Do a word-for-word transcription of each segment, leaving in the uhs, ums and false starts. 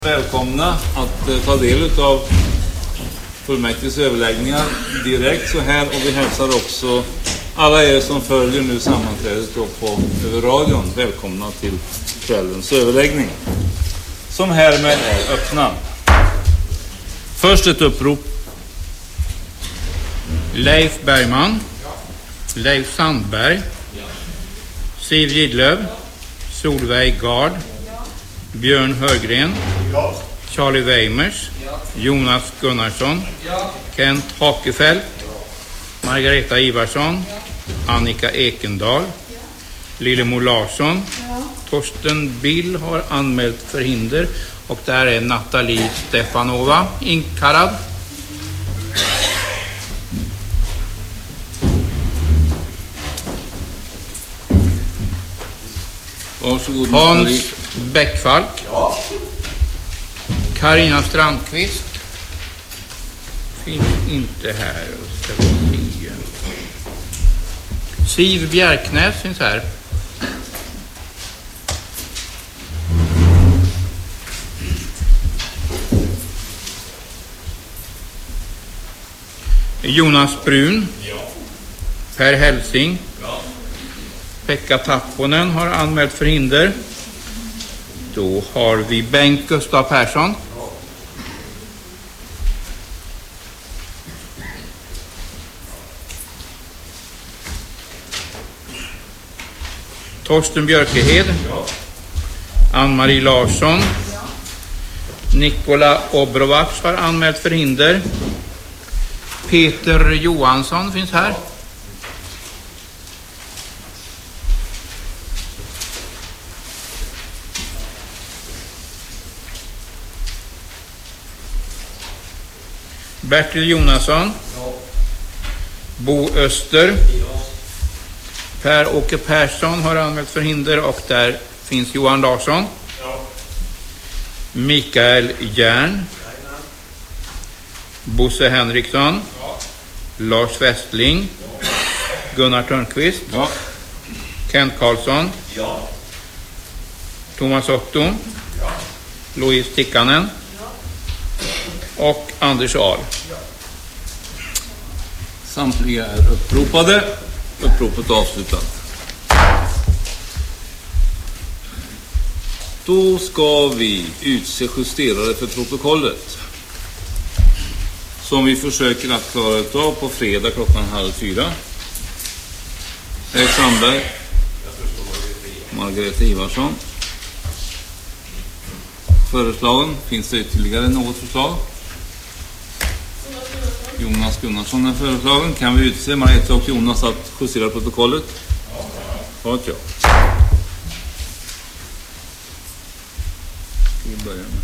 Välkomna att eh, ta del av fullmäktiges överläggningar direkt så här, och vi hälsar också alla er som följer nu sammanträdet då på över radion. Välkomna till kvällens överläggning som härmed är öppnad. Först ett upprop. Leif Bergman, Leif Sandberg, Siv Gidlöv, Solveig Gard, Björn Hörgren, Charlie Weimers, Jonas Gunnarsson, Kent Hakefelt, Margareta Ivarsson, Annika Ekendal, Lillemor Larsson, Torsten Bill har anmält förhinder och där är Nathalie Stefanova inkallad. Varsågod, Hans Bäckfalk, ja. Carina Strandqvist finns inte här. Siv Bjärknäs finns här. Jonas Brun, ja. Per Helsing, ja. Pekka Tapponen har anmält förhinder. Då har vi Bengt Gustav Persson. Ja. Torsten Björkehed. Ja. Ann-Marie Larsson. Ja. Nikola Obrovac har anmält förhinder. Peter Johansson finns här. Bertil Jonasson, ja. Bo Öster, ja. Per-Åke Persson har anmält förhinder och där finns Johan Larsson, ja. Mikael Järn, ja. Bosse Henriksson, ja. Lars Westling, ja. Gunnar Törnqvist, ja. Kent Karlsson, ja. Thomas Otto, ja. Louise Tikkanen, ja. Och Anders Ahl. Samtliga är uppropade. Uppropet avslutat. Då ska vi utse justerare för protokollet. Som vi försöker att klara av på fredag klockan halv fyra. Leif Sandberg. Margareta Ivarsson. Föreslagen. Finns det ytterligare något förslag? Jonas Gunnarsson är föreslagen. Kan vi utse Margareta och Jonas att justera protokollet? Ja, ja. Vi börjar med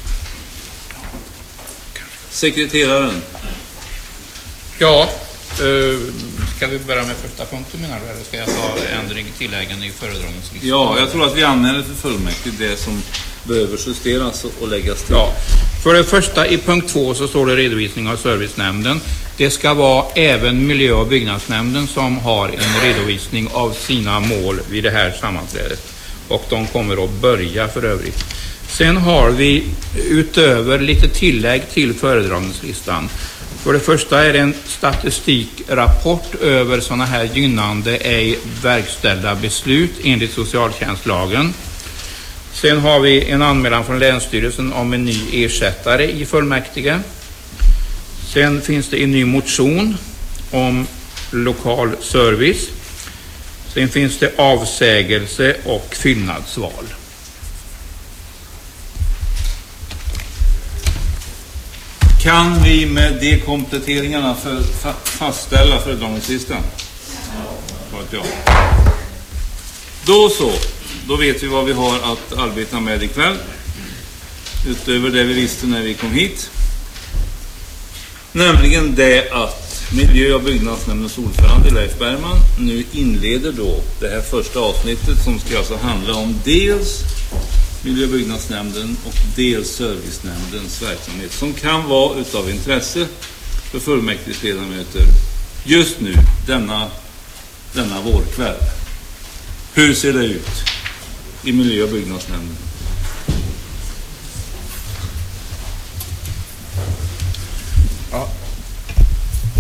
sekreteraren. Ja, eh, ska vi börja med första punkten menar du? Eller ska jag ta ändring tilläggen i föredragningslistan? Ja, jag tror att vi anmäler för fullmäktige det som behöver justeras och läggas till. Ja. För det första i punkt två så står det redovisning av servicenämnden. Det ska vara även miljö- och byggnadsnämnden som har en redovisning av sina mål vid det här sammanträdet. Och de kommer att börja för övrigt. Sen har vi utöver lite tillägg till föredragningslistan. För det första är det en statistikrapport över sådana här gynnande ej verkställda beslut enligt socialtjänstlagen. Sen har vi en anmälan från Länsstyrelsen om en ny ersättare i fullmäktige. Sen finns det en ny motion om lokal service. Sen finns det avsägelse och fyllnadsval. Kan vi med de kompletteringarna för, fa, fastställa föredragningslistan? Ja. Då så. Då vet vi vad vi har att arbeta med ikväll. Utöver det vi visste när vi kom hit. Nämligen det att miljö- och byggnadsnämndens ordförande Leif Bergman nu inleder då det här första avsnittet som ska alltså handla om dels miljö- och byggnadsnämnden och dels servicenämndens verksamhet som kan vara utav intresse för fullmäktiges ledamöter just nu, denna, denna vårkväll. Hur ser det ut i miljö- och byggnadsnämnden?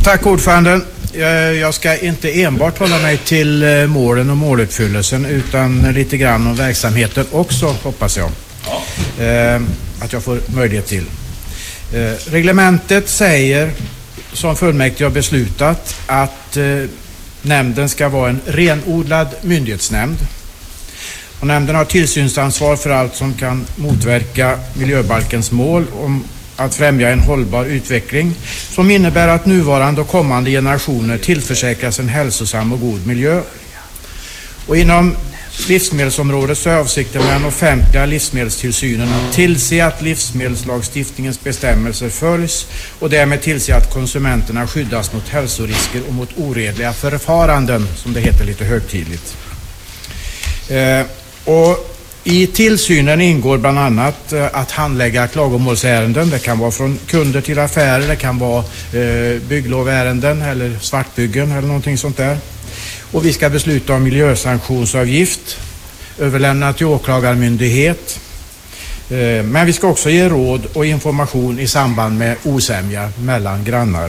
Tack ordförande. Jag ska inte enbart hålla mig till målen och måluppfyllelsen utan lite grann om verksamheten också, hoppas jag. Ja. Att jag får möjlighet till. Reglementet säger, som fullmäktige har beslutat, att nämnden ska vara en renodlad myndighetsnämnd. Och nämnden har tillsynsansvar för allt som kan motverka miljöbalkens mål om att främja en hållbar utveckling som innebär att nuvarande och kommande generationer tillförsäkras en hälsosam och god miljö. Och inom livsmedelsområdet så är avsikten med den offentliga livsmedelstillsynen att tillse att livsmedelslagstiftningens bestämmelser följs och därmed tillse att konsumenterna skyddas mot hälsorisker och mot oredliga förfaranden, som det heter lite högtidligt. Eh, och I tillsynen ingår bland annat att handlägga klagomålsärenden. Det kan vara från kunder till affärer, det kan vara eh, bygglovärenden eller svartbyggen eller någonting sånt där. Och vi ska besluta om miljösanktionsavgift, överlämna till åklagarmyndighet. Eh, men vi ska också ge råd och information i samband med osämja mellan grannar.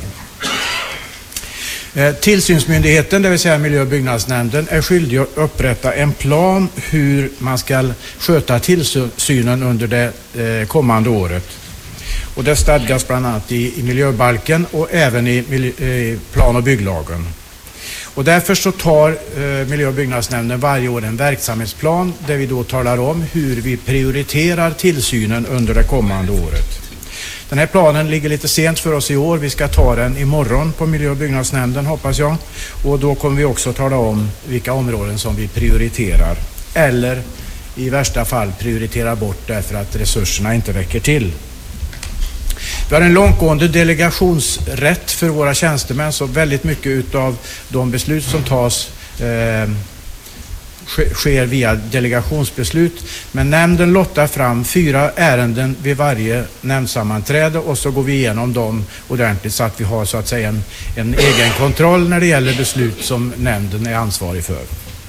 Tillsynsmyndigheten, det vill säga miljö- och byggnadsnämnden, är skyldig att upprätta en plan hur man ska sköta tillsynen under det kommande året. Och det stadgas bland annat i, i miljöbalken och även i, i plan- och bygglagen. Och därför så tar eh, miljö- och byggnadsnämnden varje år en verksamhetsplan där vi då talar om hur vi prioriterar tillsynen under det kommande året. Den här planen ligger lite sent för oss i år. Vi ska ta den imorgon på miljö- och byggnadsnämnden, hoppas jag. Och då kommer vi också tala om vilka områden som vi prioriterar. Eller i värsta fall prioritera bort därför att resurserna inte räcker till. Vi har en långtgående delegationsrätt för våra tjänstemän, så väldigt mycket av de beslut som tas eh, sker via delegationsbeslut. Men nämnden lottar fram fyra ärenden vid varje nämndsammanträde och så går vi igenom dem ordentligt så att vi har så att säga en, en egen kontroll när det gäller beslut som nämnden är ansvarig för.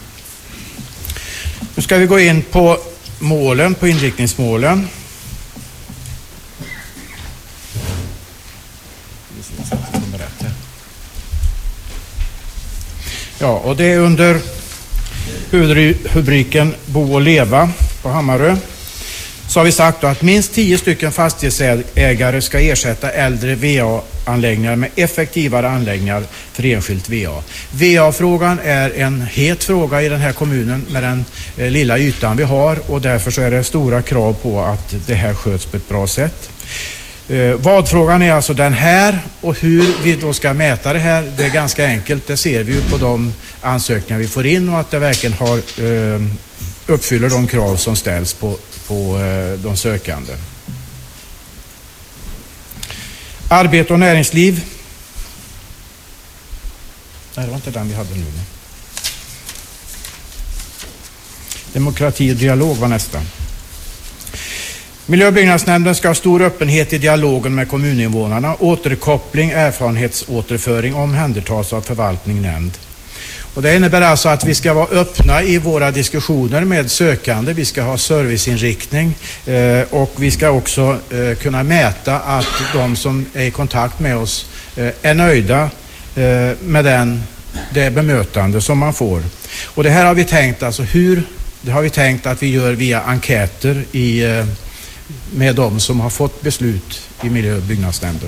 Nu ska vi gå in på målen, på inriktningsmålen. Ja, och det är under huvudrubriken Bo och leva på Hammarö. Så har vi sagt då att minst tio stycken fastighetsägare ska ersätta äldre V A-anläggningar med effektivare anläggningar för enskilt V A. V A-frågan är en het fråga i den här kommunen med den eh, lilla ytan vi har, och därför så är det stora krav på att det här sköts på ett bra sätt. Eh, vadfrågan är alltså den här, och hur vi då ska mäta det här, det är ganska enkelt. Det ser vi ju på de ansökningar vi får in och att det verkligen har, eh, uppfyller de krav som ställs på, på eh, de sökande. Arbete och näringsliv. Nej, det var inte den vi hade nu. Demokrati och dialog var nästa. Miljö- och byggnadsnämnden ska ha stor öppenhet i dialogen med kommuninvånarna. Återkoppling, erfarenhetsåterföring omhändertas av förvaltning nämnd. Och det innebär alltså att vi ska vara öppna i våra diskussioner med sökande. Vi ska ha serviceinriktning eh, och vi ska också eh, kunna mäta att de som är i kontakt med oss eh, är nöjda eh, med den, det bemötande som man får. Och det här har vi tänkt, alltså hur, det har vi tänkt att vi gör via enkäter i eh, med de som har fått beslut i miljö- och byggnadsnämnden.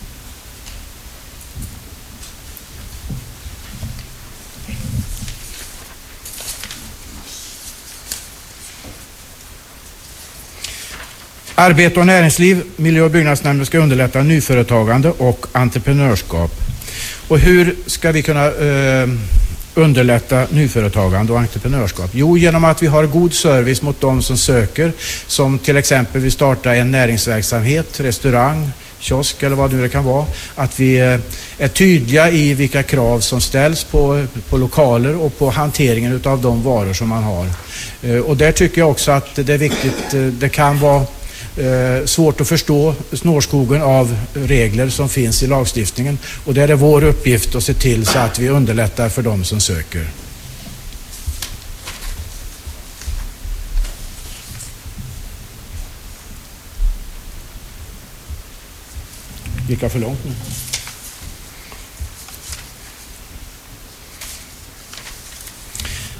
Arbete och näringsliv, miljö- och byggnadsnämnden ska underlätta nyföretagande och entreprenörskap. Och hur ska vi kunna eh, underlätta nyföretagande och entreprenörskap? Jo, genom att vi har god service mot de som söker, som till exempel vill starta en näringsverksamhet, restaurang, kiosk eller vad det kan vara. Att vi är tydliga i vilka krav som ställs på, på lokaler och på hanteringen av de varor som man har. Och där tycker jag också att det är viktigt, det kan vara Eh, svårt att förstå snårskogen av regler som finns i lagstiftningen, och där är vår uppgift att se till så att vi underlättar för dem som söker. Gick jag för långt nu?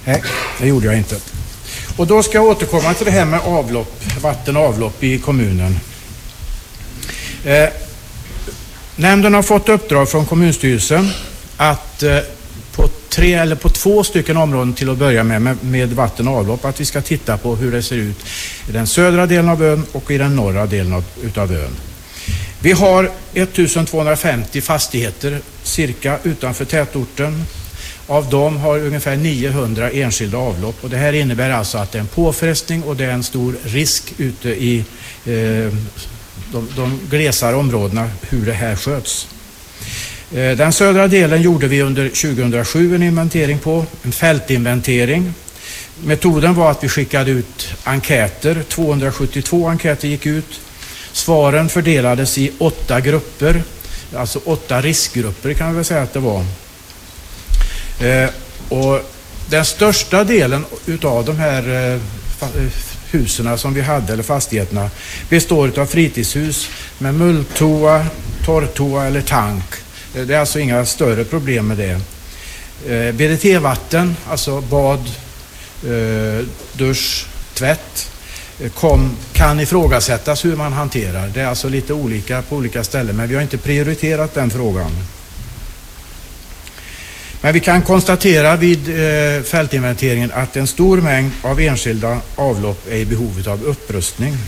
Nej, det gjorde jag inte. Och då ska jag återkomma till det här med avlopp, vatten och avlopp i kommunen. Eh, nämnden har fått uppdrag från kommunstyrelsen att eh, på tre eller på två stycken områden till att börja med, med med vatten och avlopp, att vi ska titta på hur det ser ut i den södra delen av ön och i den norra delen av, utav ön. Vi har ettusentvåhundrafemtio fastigheter cirka utanför tätorten. Av dem har ungefär niohundra enskilda avlopp, och det här innebär alltså att det är en påfrestning och det är en stor risk ute i eh, de, de glesare områdena hur det här sköts. Eh, den södra delen gjorde vi under tjugohundrasju en inventering på, en fältinventering. Metoden var att vi skickade ut enkäter, tvåhundrasjuttiotvå enkäter gick ut. Svaren fördelades i åtta grupper, alltså åtta riskgrupper kan vi väl säga att det var. Eh, och den största delen utav de här eh, husen som vi hade, eller fastigheterna, består av fritidshus med mulltoa, torrtoa eller tank. Eh, det är alltså inga större problem med det. Eh, B D T-vatten, alltså bad, eh, dusch, tvätt, eh, kom, kan ifrågasättas hur man hanterar. Det är alltså lite olika på olika ställen, men vi har inte prioriterat den frågan. Men vi kan konstatera vid eh, fältinventeringen att en stor mängd av enskilda avlopp är i behov av upprustning.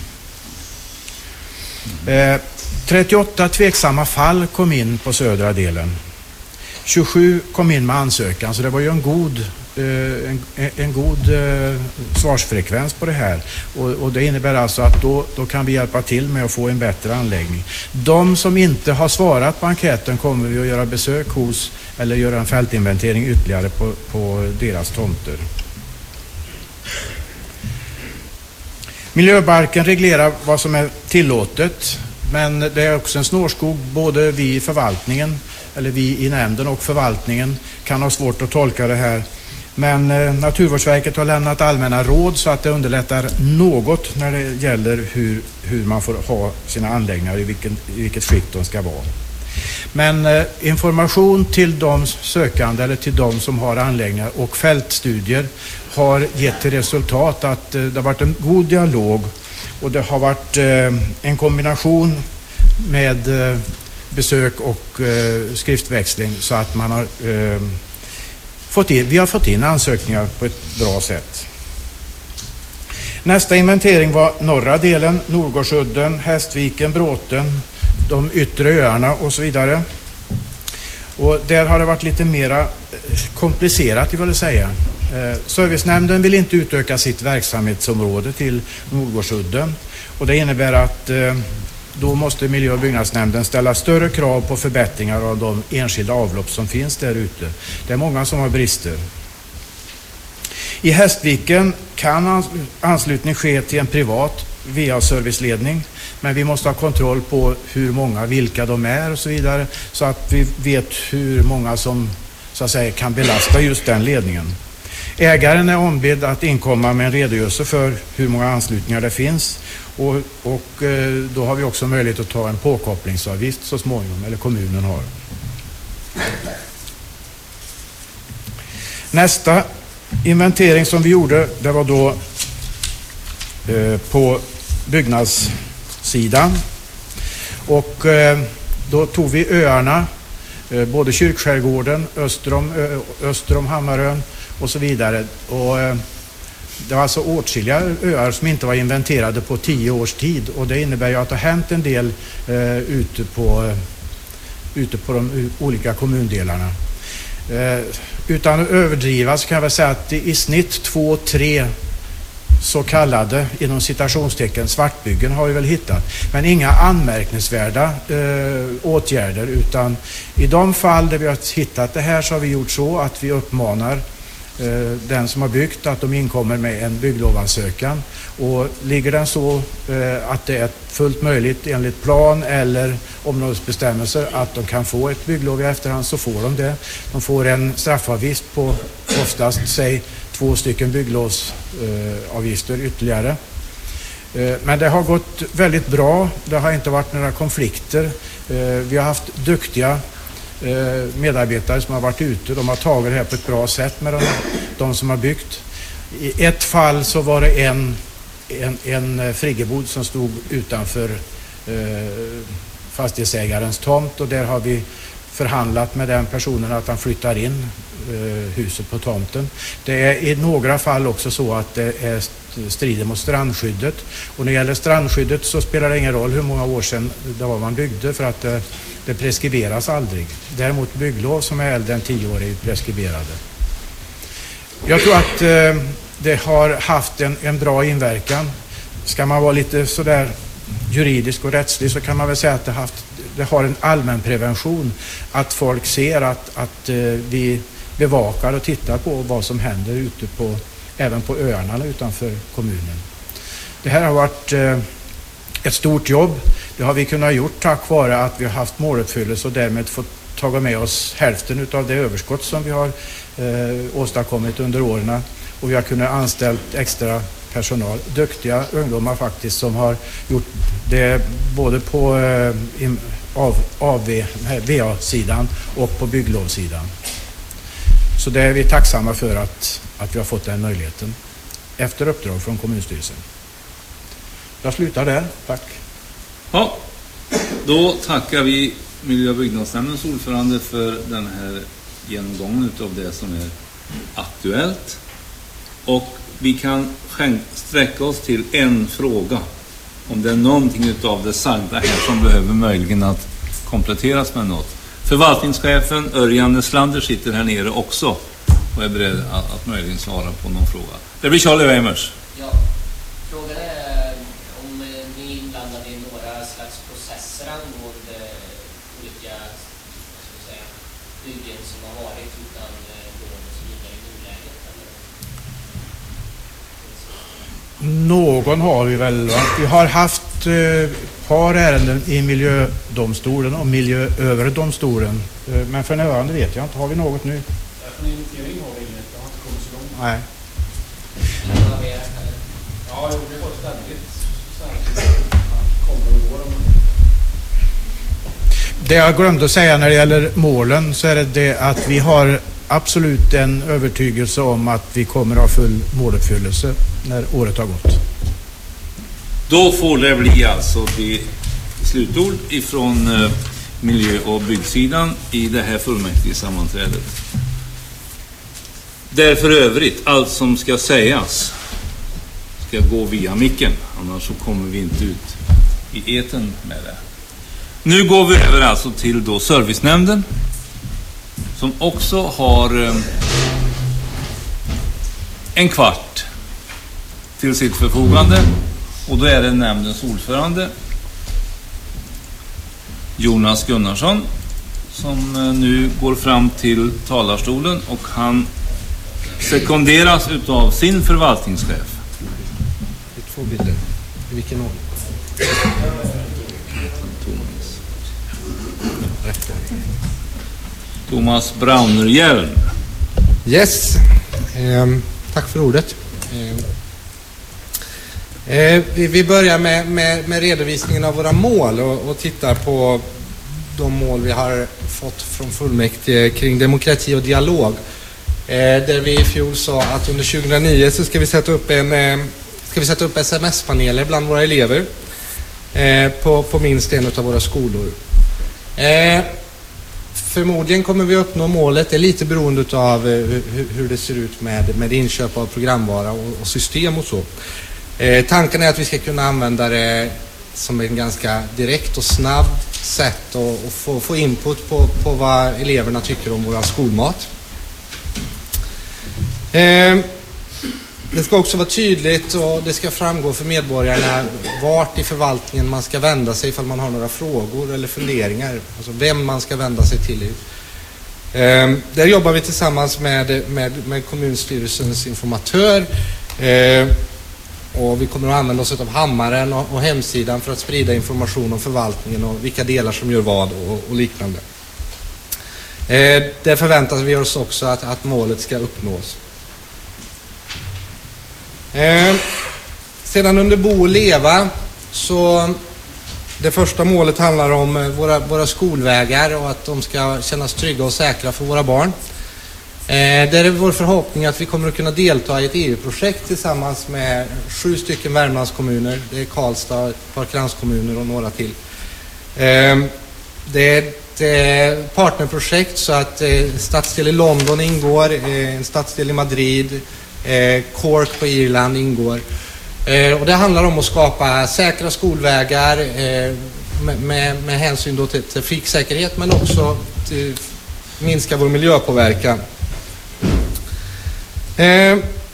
Eh, trettioåtta tveksamma fall kom in på södra delen. tjugosju kom in med ansökan, så det var ju en god, eh, en, en god eh, svarsfrekvens på det här. Och, och det innebär alltså att då, då kan vi hjälpa till med att få en bättre anläggning. De som inte har svarat på enkäten kommer vi att göra besök hos eller göra en fältinventering ytterligare på, på deras tomter. Miljöbalken reglerar vad som är tillåtet, men det är också en snårskog. Både vi i förvaltningen, eller vi i nämnden och förvaltningen kan ha svårt att tolka det här. Men eh, Naturvårdsverket har lämnat allmänna råd så att det underlättar något när det gäller hur, hur man får ha sina anläggningar, i, vilken, i vilket skick de ska vara. Men eh, information till de sökande eller till de som har anläggningar och fältstudier har gett till resultat att eh, det har varit en god dialog, och det har varit eh, en kombination med eh, besök och eh, skriftväxling, så att man har eh, fått in, vi har fått in ansökningar på ett bra sätt. Nästa inventering var norra delen, Nordgårdsudden, Hästviken, Bråten, de yttre öarna och så vidare. Och där har det varit lite mera komplicerat, jag vill säga. Eh, servicenämnden vill inte utöka sitt verksamhetsområde till Nordgårdsudden, och det innebär att eh, då måste miljö- och byggnadsnämnden ställa större krav på förbättringar av de enskilda avlopp som finns där ute. Det är många som har brister. I Hästviken kan anslutning ske till en privat V A-serviceledning, men vi måste ha kontroll på hur många, vilka de är och så vidare, så att vi vet hur många som så att säga kan belasta just den ledningen. Ägaren är ombedd att inkomma med en redogörelse för hur många anslutningar det finns, och, och eh, då har vi också möjlighet att ta en påkopplingsavgift så småningom, eller kommunen har. Nästa inventering som vi gjorde, det var då eh, på byggnadssidan, och eh, då tog vi öarna, eh, både Kyrkskärgården, öster om, ö, öster om Hammarön och så vidare, och eh, det var alltså åtskilliga öar som inte var inventerade på tio års tid, och det innebär ju att det har hänt en del eh, ute, på, eh, ute på de olika kommundelarna. Eh, utan att överdriva så kan jag väl säga att i snitt två, tre så kallade, inom citationstecken, svartbyggen har vi väl hittat, men inga anmärkningsvärda eh, åtgärder, utan i de fall där vi har hittat det här så har vi gjort så att vi uppmanar eh, den som har byggt att de inkommer med en bygglovansökan, och ligger den så eh, att det är fullt möjligt enligt plan eller områdesbestämmelser att de kan få ett bygglov i efterhand, så får de det. De får en straffavgift på oftast, säg, två stycken bygglovsavgifter eh, ytterligare. Eh, men det har gått väldigt bra. Det har inte varit några konflikter. Eh, vi har haft duktiga medarbetare som har varit ute. De har tagit det här på ett bra sätt med de, de som har byggt. I ett fall så var det en, en, en friggebod som stod utanför eh, fastighetsägarens tomt, och där har vi förhandlat med den personen att han flyttar in eh, huset på tomten. Det är i några fall också så att det är strider mot strandskyddet, och när det gäller strandskyddet så spelar det ingen roll hur många år sedan det var man byggde, för att det, det preskriberas aldrig. Däremot bygglov som är äldre än tio år är preskriberade. Jag tror att eh, det har haft en, en bra inverkan. Ska man vara lite sådär juridisk och rättslig så kan man väl säga att det, haft, det har en allmän prevention, att folk ser att, att eh, vi bevakar och tittar på vad som händer ute på, även på öarna utanför kommunen. Det här har varit eh, ett stort jobb. Det har vi kunnat gjort tack vare att vi har haft måluppfyllelse och därmed fått ta med oss hälften av det överskott som vi har eh, åstadkommit under åren. Och vi har kunnat anställt extra personal, duktiga ungdomar faktiskt, som har gjort det både på eh, av, av V A-sidan och på bygglovsidan. Så det är vi tacksamma för att, att vi har fått den möjligheten efter uppdrag från kommunstyrelsen. Jag slutar där. Tack. Ja, då tackar vi miljö- och byggnadsnämndens ordförande för den här genomgången av det som är aktuellt. Och vi kan sträcka oss till en fråga. Om det är någonting av det sagda här som behöver möjligen att kompletteras med något. Förvaltningschefen Örjan Neslander sitter här nere också och är beredd att, att möjligen svara på någon fråga. Det blir Charlie Weimers. Ja, frågan är om ni är inblandade i några slags processer angående olika, vad ska vi säga, byggen som har varit utan lån och så vidare i nuläget, eller? Någon har vi väl. Va? Vi har haft eh, par ärenden i miljödomstolen och miljööverdomstolen. Eh, men för närvarande vet jag inte. Har vi något nu? För en inventering har vi inget. Det har inte kommit så långt. Nej. Ja, det var ständigt särskilt att kommer och går. Det jag glömde att säga när det gäller målen, så är det, det att vi har absolut en övertygelse om att vi kommer att ha full måluppfyllelse när året har gått. Då får det bli alltså det slutord ifrån eh, miljö- och byggsidan i det här fullmäktige sammanträdet. Därför övrigt, allt som ska sägas ska gå via micken, annars så kommer vi inte ut i eten med det. Nu går vi över alltså till då servicenämnden, som också har eh, en kvart till sitt förfogande, och då är det nämndens ordförande Jonas Gunnarsson som eh, nu går fram till talarstolen, och han sekunderas utav sin förvaltningschef. Två bilder. I vilken ordning? Thomas Braunerhjelm. Yes, ehm, tack för ordet. Ehm, eh, vi, vi börjar med, med, med redovisningen av våra mål och, och tittar på de mål vi har fått från fullmäktige kring demokrati och dialog. Eh, där vi i fjol sa att under tjugohundranio så ska vi sätta upp en eh, ska vi sätta upp S M S-paneler bland våra elever eh, på, på minst en av våra skolor. Eh, Förmodligen kommer vi uppnå målet. Det är lite beroende av hur, hur det ser ut med, med inköp av programvara och, och system och så. Eh, tanken är att vi ska kunna använda det som en ganska direkt och snabb sätt och, och få, få input på, på vad eleverna tycker om vår skolmat. Eh, det ska också vara tydligt och det ska framgå för medborgarna vart i förvaltningen man ska vända sig ifall man har några frågor eller funderingar. Alltså vem man ska vända sig till. Eh, där jobbar vi tillsammans med, med, med kommunstyrelsens informatör. Eh, och vi kommer att använda oss av hammaren och, och hemsidan för att sprida information om förvaltningen och vilka delar som gör vad och, och liknande. Eh, där förväntar vi oss också att, att målet ska uppnås. Eh, sedan under Bo och leva så det första målet handlar om våra, våra skolvägar och att de ska kännas trygga och säkra för våra barn. Eh, där är vår förhoppning att vi kommer att kunna delta i ett E U-projekt tillsammans med sju stycken Värmlandskommuner. Det är Karlstad, ett par kranskommuner och några till. Eh, det är ett eh, partnerprojekt så att eh, stadsdel i London ingår, eh, en stadsdel i Madrid, eh, Cork på Irland ingår. Eh, och det handlar om att skapa säkra skolvägar eh, med, med, med hänsyn då till trafiksäkerhet men också till minska vår miljöpåverkan. Eh,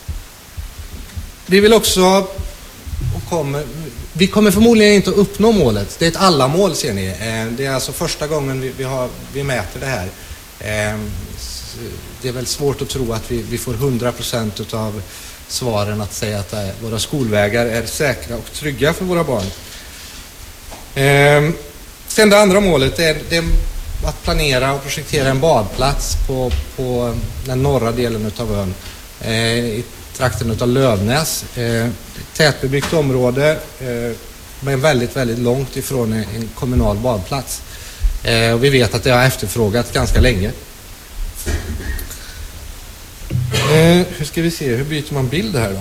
vi vill också och kommer, vi kommer förmodligen inte att uppnå målet. Det är ett alla mål ser ni. Eh, det är alltså första gången vi, vi, har, vi mäter det här. Eh, det är väl svårt att tro att vi, vi får hundra procent av svaren att säga att äh, våra skolvägar är säkra och trygga för våra barn. Eh, sen det andra målet är, det är att planera och projektera en badplats på, på den norra delen av ön. Eh, i trakten av Lövnäs. Eh, tätbebyggt område eh, men väldigt, väldigt långt ifrån en, en kommunal badplats. Eh, och vi vet att det har efterfrågats ganska länge. Eh, hur ska vi se, hur byter man bild här då?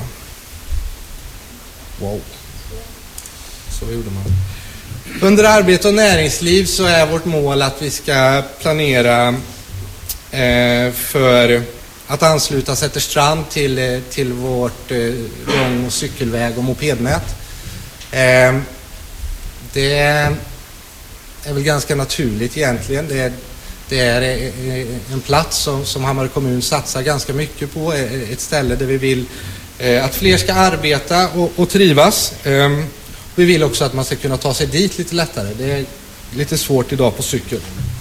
Wow. Så gjorde man. Under arbete och näringsliv så är vårt mål att vi ska planera eh, för att ansluta Sätterstrand till, till vårt eh, gång- och cykelväg och mopednät. Eh, det är väl ganska naturligt egentligen. Det är, det är en plats som, som Hammarö kommun satsar ganska mycket på. Ett ställe där vi vill eh, att fler ska arbeta och, och trivas. Eh, vi vill också att man ska kunna ta sig dit lite lättare. Det är lite svårt idag på cykel.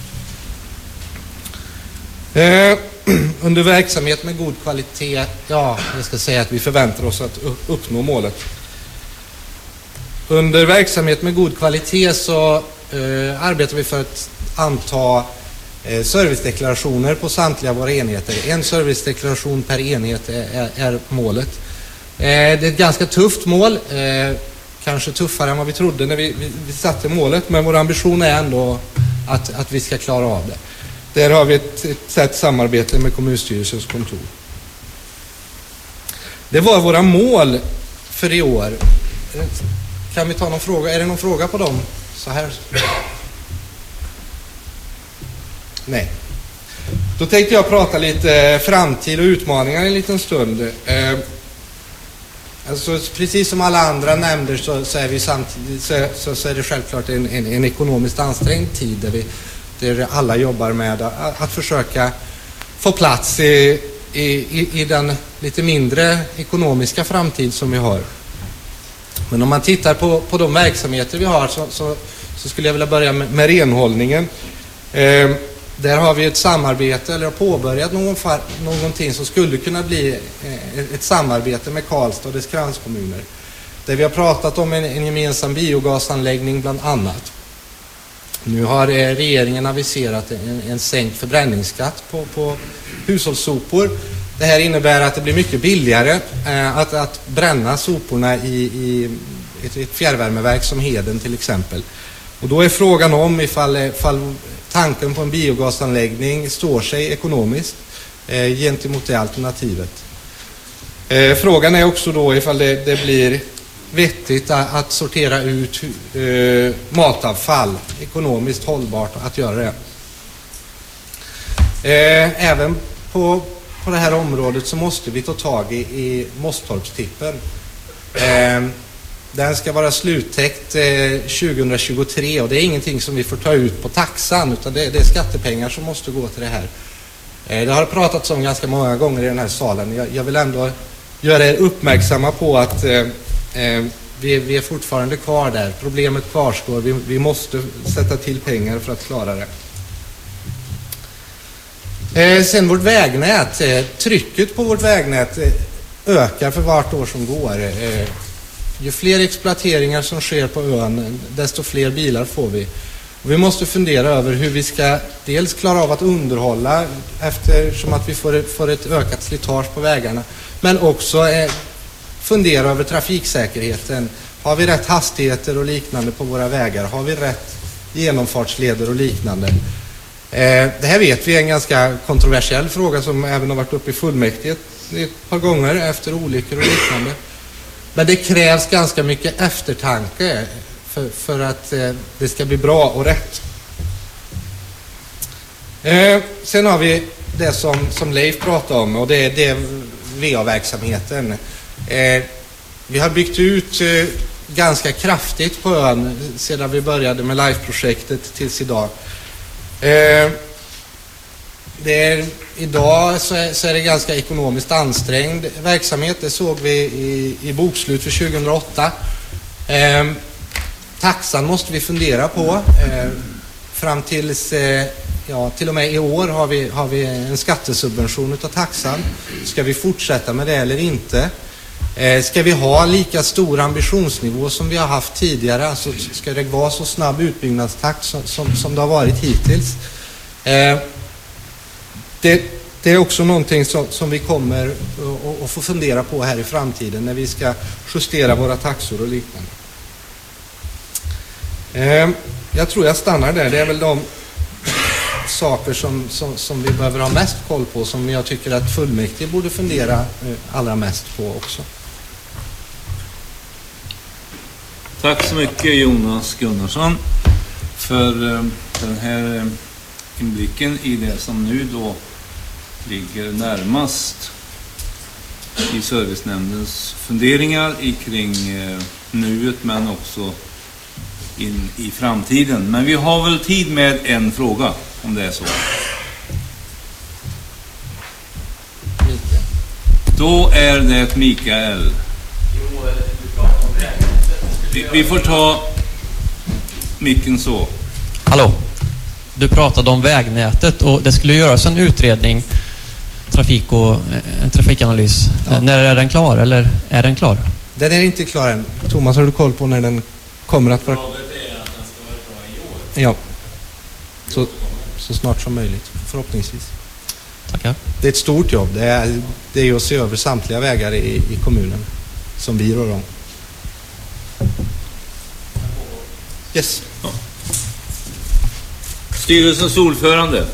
Eh, under verksamhet med god kvalitet, ja, jag ska säga att vi förväntar oss att uppnå målet. Under verksamhet med god kvalitet så eh, arbetar vi för att anta eh, servicedeklarationer på samtliga våra enheter. En servicedeklaration per enhet är, är, är målet. Eh, det är ett ganska tufft mål, eh, kanske tuffare än vad vi trodde när vi, vi, vi satte målet, men vår ambition är ändå att, att vi ska klara av det. Där har vi ett, ett sätt samarbete med kommunstyrelsens kontor. Det var våra mål för i år. Kan vi ta någon fråga? Är det någon fråga på dem? Så här. Nej. Då tänkte jag prata lite framtid och utmaningar en liten stund. Eh, alltså, precis som alla andra nämnder så, så är vi samtidigt så, så, så är det självklart en, en, en ekonomiskt ansträngd tid där vi där alla jobbar med att, att försöka få plats i, i, i den lite mindre ekonomiska framtid som vi har. Men om man tittar på, på de verksamheter vi har så, så, så skulle jag vilja börja med, med renhållningen. Eh, där har vi ett samarbete, eller har påbörjat någon, någonting som skulle kunna bli eh, ett samarbete med Karlstad och dess kranskommuner. Där vi har pratat om en, en gemensam biogasanläggning bland annat. Nu har eh, regeringen aviserat en, en sänkt förbränningsskatt på, på hushållssopor. Det här innebär att det blir mycket billigare eh, att, att bränna soporna i, i ett, ett fjärrvärmeverk som Heden till exempel. Och då är frågan om ifall, ifall tanken på en biogasanläggning står sig ekonomiskt eh, gentemot det alternativet. Eh, frågan är också då ifall det, det blir vettigt att, att sortera ut eh, matavfall, ekonomiskt hållbart att göra det. Eh, även på På det här området så måste vi ta tag i, i Mosstorpstippen. Eh, den ska vara sluttäckt eh, tjugohundratjugotre och det är ingenting som vi får ta ut på taxan utan det, det är skattepengar som måste gå till det här. Eh, det har pratats om ganska många gånger i den här salen. Jag, jag vill ändå göra er uppmärksamma på att eh, eh, vi, vi är fortfarande kvar där. Problemet kvarstår. Vi, vi måste sätta till pengar för att klara det. Eh, sen vårt vägnät, eh, trycket på vårt vägnät eh, ökar för vart år som går. Eh, ju fler exploateringar som sker på ön, desto fler bilar får vi. Och vi måste fundera över hur vi ska dels klara av att underhålla eftersom att vi får, får ett ökat slitage på vägarna. Men också eh, fundera över trafiksäkerheten. Har vi rätt hastigheter och liknande på våra vägar? Har vi rätt genomfartsleder och liknande? Eh, det här vet vi är en ganska kontroversiell fråga som även har varit uppe i fullmäktige ett par gånger efter olyckor och liknande. Men det krävs ganska mycket eftertanke för, för att eh, det ska bli bra och rätt. Eh, sen har vi det som, som Leif pratade om, och det är det V A-verksamheten. Eh, vi har byggt ut eh, ganska kraftigt på ön sedan vi började med Life-projektet tills idag. Eh, det är, idag så är, så är det ganska ekonomiskt ansträngd verksamhet. Det såg vi i, i bokslut för tjugohundraåtta. Eh, taxan måste vi fundera på. Eh, fram tills, eh, ja, till och med i år har vi, har vi en skattesubvention utav taxan. Ska vi fortsätta med det eller inte? Eh, ska vi ha lika stor ambitionsnivå som vi har haft tidigare? Alltså ska det vara så snabb utbyggnadstakt som, som, som det har varit hittills? Eh, det, det är också någonting som, som vi kommer att få fundera på här i framtiden när vi ska justera våra taxor och liknande. Eh, jag tror jag stannar där. Det är väl de saker som, som, som vi behöver ha mest koll på, som jag tycker att fullmäktige borde fundera eh, allra mest på också. Tack så mycket Jonas Gunnarsson för eh, den här eh, inblicken i det som nu då ligger närmast i servicenämndens funderingar i kring eh, nuet men också in i framtiden. Men vi har väl tid med en fråga om det är så. Då är det Mikael. Vi, vi får ta micken så. Hallå. Du pratade om vägnätet och det skulle göras en utredning, trafik och en trafikanalys. Ja. När är den klar eller är den klar? Den är inte klar än. Thomas, har du koll på när den kommer att vara? Kravet är att den ska vara klar i år. Ja. Så, så snart som möjligt, förhoppningsvis. Tackar. Det är ett stort jobb. Det är, det är att se över samtliga vägar i, i kommunen som vi rör om. Yes. Ja. Styrelsens ordförande.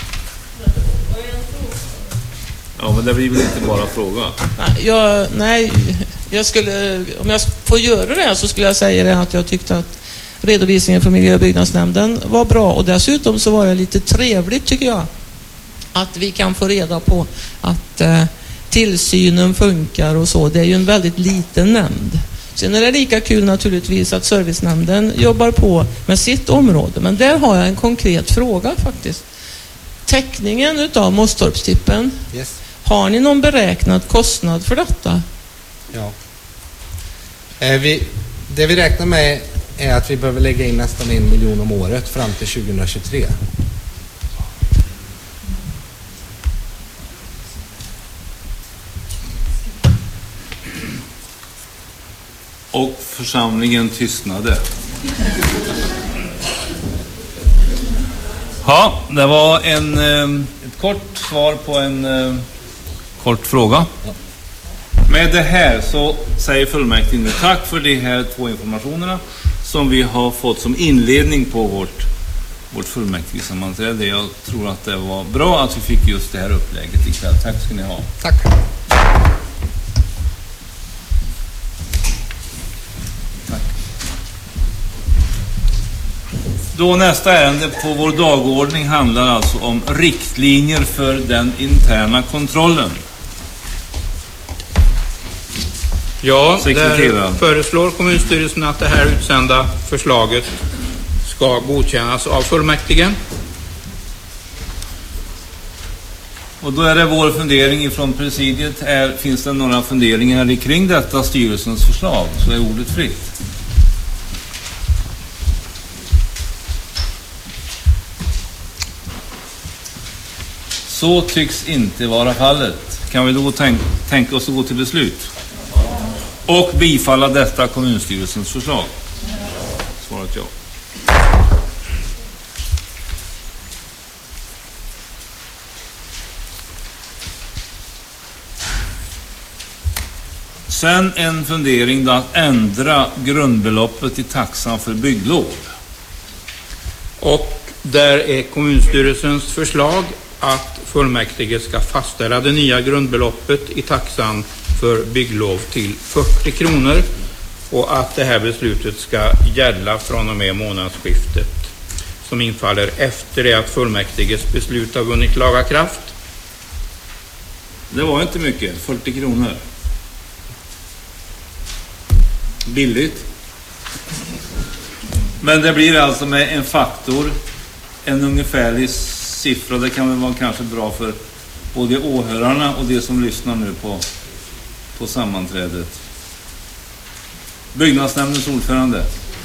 Ja, men det blir väl inte bara fråga. Jag, nej, jag skulle, om jag får göra det så skulle jag säga det att jag tyckte att redovisningen från miljö- och byggnadsnämnden var bra, och dessutom så var det lite trevligt tycker jag att vi kan få reda på att eh, tillsynen funkar och så. Det är ju en väldigt liten nämnd. Sen är det lika kul naturligtvis att servicenämnden jobbar på med sitt område, men där har jag en konkret fråga faktiskt. Täckningen utav Måstorpstippen, Yes. har ni någon beräknad kostnad för detta? Ja. Eh, vi, det vi räknar med är att vi behöver lägga in nästan en miljon om året fram till tjugohundratjugotre. Och församlingen tystnade. Ja, det var en, ett kort svar på en kort fråga. Med det här så säger fullmäktige nu tack för de här två informationerna som vi har fått som inledning på vårt, vårt fullmäktigesammanträde. Jag tror att det var bra att vi fick just det här upplägget ikväll. Tack ska ni ha. Tack. Då nästa ärende på vår dagordning handlar alltså om riktlinjer för den interna kontrollen. Ja, Sekreterare. där föreslår kommunstyrelsen att det här utsända förslaget ska godkännas av fullmäktige. Och då är det vår fundering ifrån presidiet. Är, finns det några funderingar kring detta styrelsens förslag, så är ordet fritt. Så tycks inte vara fallet. Kan vi då tänk, tänka oss att gå till beslut? Och bifalla detta kommunstyrelsens förslag? Svaret ja. Sen en fundering då att ändra grundbeloppet i taxan för bygglov. Och där är kommunstyrelsens förslag att fullmäktige ska fastställa det nya grundbeloppet i taxan för bygglov till fyrtio kronor och att det här beslutet ska gälla från och med månadsskiftet som infaller efter det att fullmäktiges beslut har vunnit laga kraft. Det var inte mycket, fyrtio kronor. Billigt. Men det blir alltså med en faktor, en ungefärlig siffra. Det kan väl vara kanske bra för både åhörarna och de som lyssnar nu på, på sammanträdet. Byggnadsnämndens ordförande.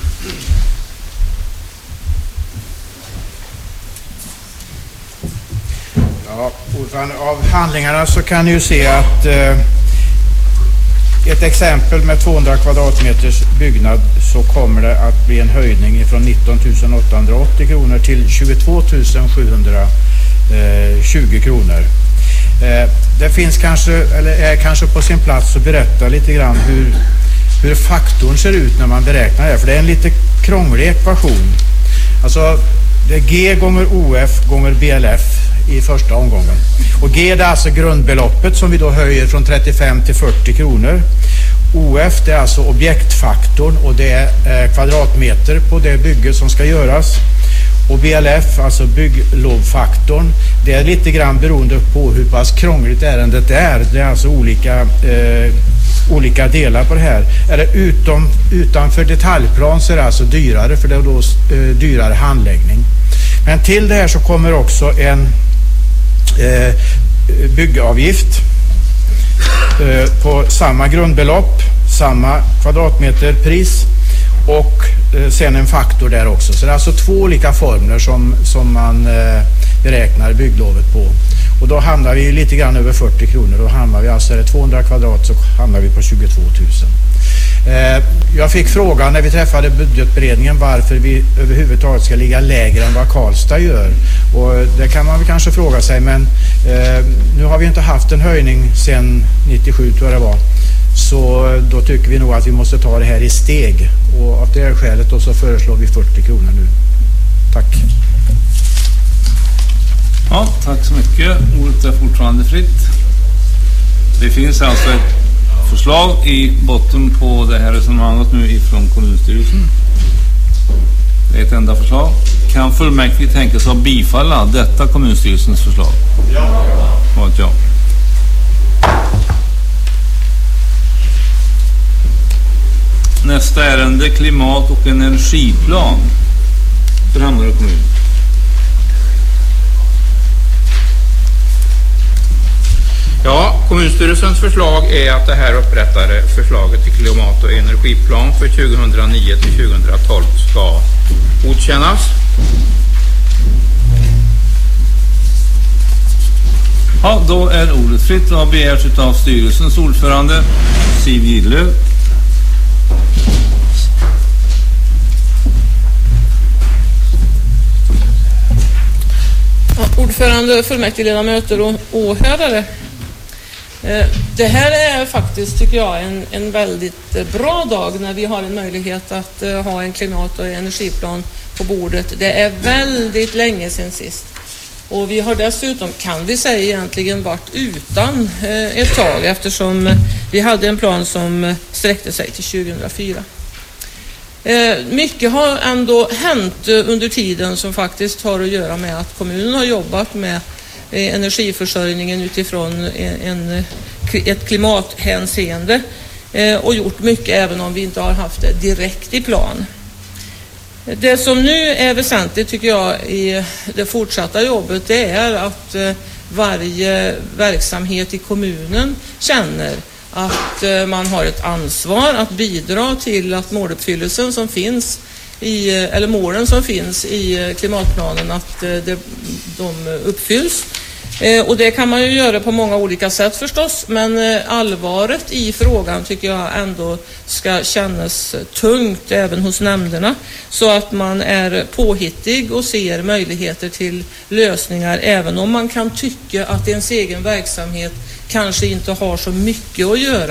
Ja, ordförande, av handlingarna så kan ni ju se att eh, ett exempel med tvåhundra kvadratmeters byggnad så kommer det att bli en höjning från nitton tusen åttahundraåttio kronor till tjugotvå tusen sjuhundratjugo kronor. Eh, det finns kanske, eller är kanske på sin plats att berätta lite grann hur, hur faktorn ser ut när man beräknar det, för det är en lite krånglig ekvation. Alltså det är G gånger O F gånger B L F i första omgången. Och G är alltså grundbeloppet som vi då höjer från trettiofem till fyrtio kronor. O F det är alltså objektfaktorn och det är eh, kvadratmeter på det bygge som ska göras. Och B L F, alltså bygglovfaktorn, det är lite grann beroende på hur pass krångligt ärendet är. Det är alltså olika, eh, olika delar på det här. Är det utom, utanför detaljplan så är det alltså dyrare, för det är då eh, dyrare handläggning. Men till det här så kommer också en eh, byggavgift eh, på samma grundbelopp, samma kvadratmeterpris och eh, sen en faktor där också. Så det är alltså två olika formler som, som man eh, beräknar bygglovet på. Och då hamnar vi lite grann över fyrtio kronor. Då hamnar vi alltså, är det tvåhundra kvadrat så hamnar vi på tjugotvå tusen. Eh, jag fick frågan när vi träffade budgetberedningen varför vi överhuvudtaget ska ligga lägre än vad Karlstad gör. Och det kan man väl kanske fråga sig, men eh, nu har vi inte haft en höjning sedan nittiosju tror jag det var. Så då tycker vi nog att vi måste ta det här i steg. Och av det här skälet då så föreslår vi fyrtio kronor nu. Tack. Ja, tack så mycket. Ordet är fortfarande fritt. Det finns alltså ett förslag i botten på det här resonemanget nu ifrån kommunstyrelsen. Det är ett enda förslag. Kan fullmäktige tänka sig att bifalla detta kommunstyrelsens förslag? Ja. Ja, ja. Nästa ärende, klimat- och energiplan för Hammarö kommun. Ja, kommunstyrelsens förslag är att det här upprättade förslaget till klimat- och energiplan för tjugohundranio till tjugohundratolv ska godkännas. Ja, då är ordet fritt och har begärts av styrelsens ordförande Siv Gillöf. Ja, ordförande, fullmäktigeledamöter och åhörare. Det här är faktiskt, tycker jag, en, en väldigt bra dag när vi har en möjlighet att uh, ha en klimat- och energiplan på bordet. Det är väldigt länge sedan sist. Och vi har dessutom, kan vi säga, egentligen varit utan uh, ett tag eftersom uh, vi hade en plan som uh, sträckte sig till tjugohundrafyra. Uh, mycket har ändå hänt uh, under tiden som faktiskt har att göra med att kommunen har jobbat med energiförsörjningen utifrån en, en, ett klimathänseende eh, och gjort mycket även om vi inte har haft det direkt i plan. Det som nu är väsentligt tycker jag i det fortsatta jobbet det är att eh, varje verksamhet i kommunen känner att eh, man har ett ansvar att bidra till att måluppfyllelsen som finns i, eller målen som finns i klimatplanen att eh, det, de uppfylls. Eh, och det kan man ju göra på många olika sätt förstås, men eh, allvaret i frågan tycker jag ändå ska kännas tungt även hos nämnderna så att man är påhittig och ser möjligheter till lösningar även om man kan tycka att ens egen verksamhet kanske inte har så mycket att göra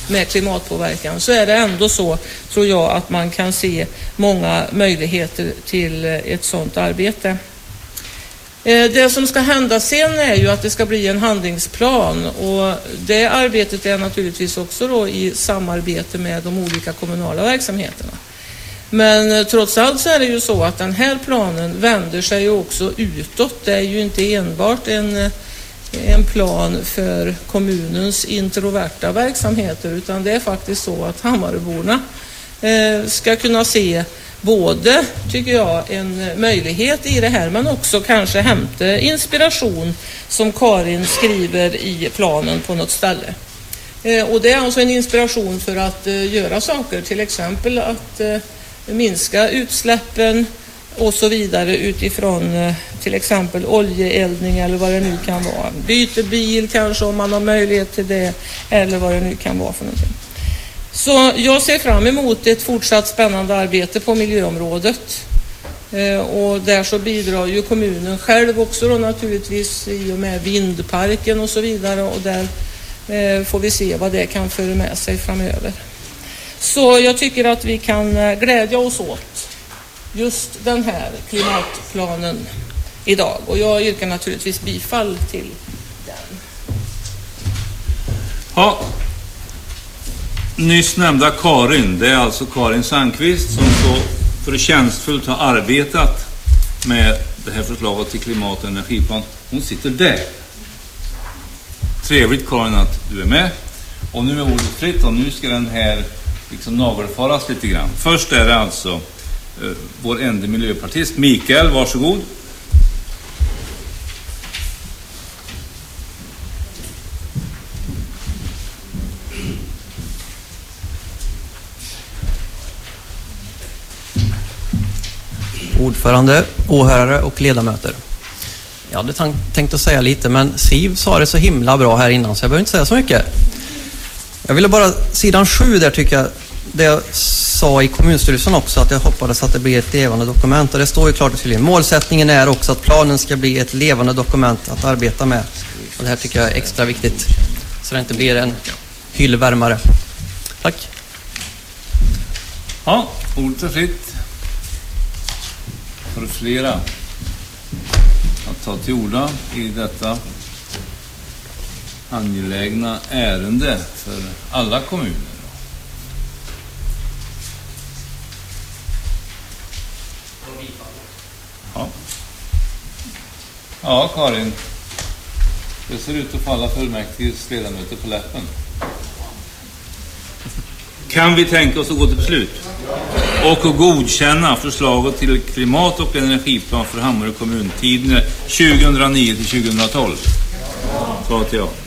med klimatpåverkan, så är det ändå så, tror jag, att man kan se många möjligheter till ett sådant arbete. Det som ska hända sen är ju att det ska bli en handlingsplan, och det arbetet är naturligtvis också då i samarbete med de olika kommunala verksamheterna. Men trots allt så är det ju så att den här planen vänder sig ju också utåt. Det är ju inte enbart en, en plan för kommunens introverta verksamheter, utan det är faktiskt så att Hammaröborna eh, ska kunna se både, tycker jag, en möjlighet i det här, men också kanske hämta inspiration, som Karin skriver i planen på något ställe. Eh, och det är alltså en inspiration för att eh, göra saker, till exempel att eh, minska utsläppen och så vidare utifrån eh, till exempel oljeeldning eller vad det nu kan vara. Byta bil kanske om man har möjlighet till det, eller vad det nu kan vara för någonting. Så jag ser fram emot ett fortsatt spännande arbete på miljöområdet. Eh, och där så bidrar ju kommunen själv också då, naturligtvis, i och med vindparken och så vidare. Och där eh, får vi se vad det kan föra med sig framöver. Så jag tycker att vi kan glädja oss åt just den här klimatplanen idag. Och jag yrkar naturligtvis bifall till den. Ja. Nyss nämnda Karin, det är alltså Karin Sandqvist som så förtjänstfullt har arbetat med det här förslaget till klimat- och energiplan. Hon sitter där. Trevligt, Karin, att du är med. Och nu är ordet fritt, och nu ska den här liksom nagelfaras lite grann. Först är det alltså eh, vår enda miljöpartist, Mikael, varsågod. Ordförande, åhörare och ledamöter. Jag hade tank- tänkt att säga lite, men Siv sa det så himla bra här innan, så jag behöver inte säga så mycket. Jag ville bara, sidan sju där tycker jag, det jag sa i kommunstyrelsen också, att jag hoppades att det blir ett levande dokument. Och det står ju klart och tydligt. Målsättningen är också att planen ska bli ett levande dokument att arbeta med. Och det här tycker jag är extra viktigt, så det inte blir en hyllvärmare. Tack. Ja, ordet är fritt för flera att ta till orda i detta angelägna ärende för alla kommuner. Ja, ja Karin, det ser ut att falla fullmäktiges ledamöter på läppen. Kan vi tänka oss att gå till beslut och att godkänna förslaget till klimat- och energiplan för Hammarö kommun tiden tjugohundranio till tjugohundratolv? Så till jag.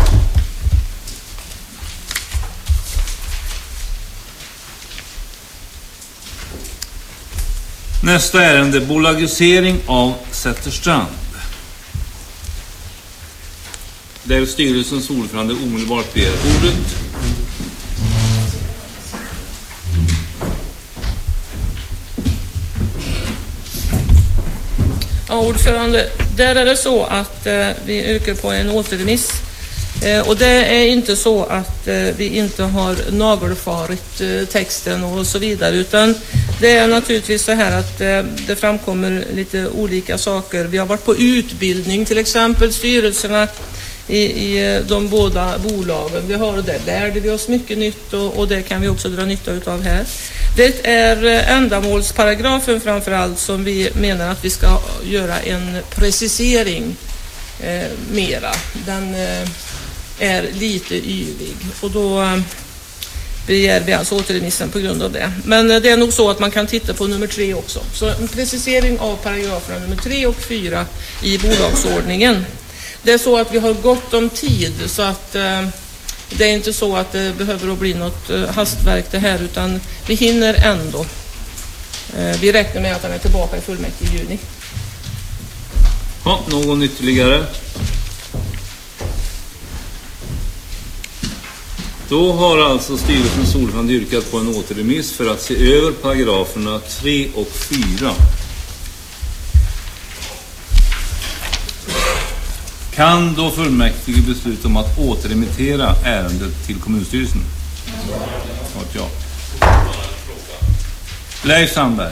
Nästa ärende, bolagisering av Sätterstrand. Där styrelsens ordförande omedelbart ber ordet. Ja, ordförande, där är det så att eh, vi yrkar på en återremiss. Eh, och det är inte så att eh, vi inte har nagelfarit eh, texten och så vidare, utan det är naturligtvis så här att eh, det framkommer lite olika saker. Vi har varit på utbildning, till exempel styrelserna i, i de båda bolagen. Vi har det, lärde vi oss mycket nytt, och, och det kan vi också dra nytta utav här. Det är ändamålsparagrafen framförallt som vi menar att vi ska göra en precisering eh, mera. Den eh, är lite yvig, och då eh, begär vi alltså återremissen på grund av det. Men eh, det är nog så att man kan titta på nummer tre också. Så en precisering av paragraferna nummer tre och fyra i bolagsordningen. Det är så att vi har gott om tid, så att eh, det är inte så att det behöver att bli något eh, hastverk det här, utan vi hinner ändå. Eh, vi räknar med att han är tillbaka i fullmäktige i juni. Ja, någon ytterligare? Då har alltså styrelsens ordförande yrkat på en återremiss för att se över paragraferna tre och fyra. Kan då fullmäktige besluta om att återremittera ärendet till kommunstyrelsen? Svaret ja. Leif Sandberg.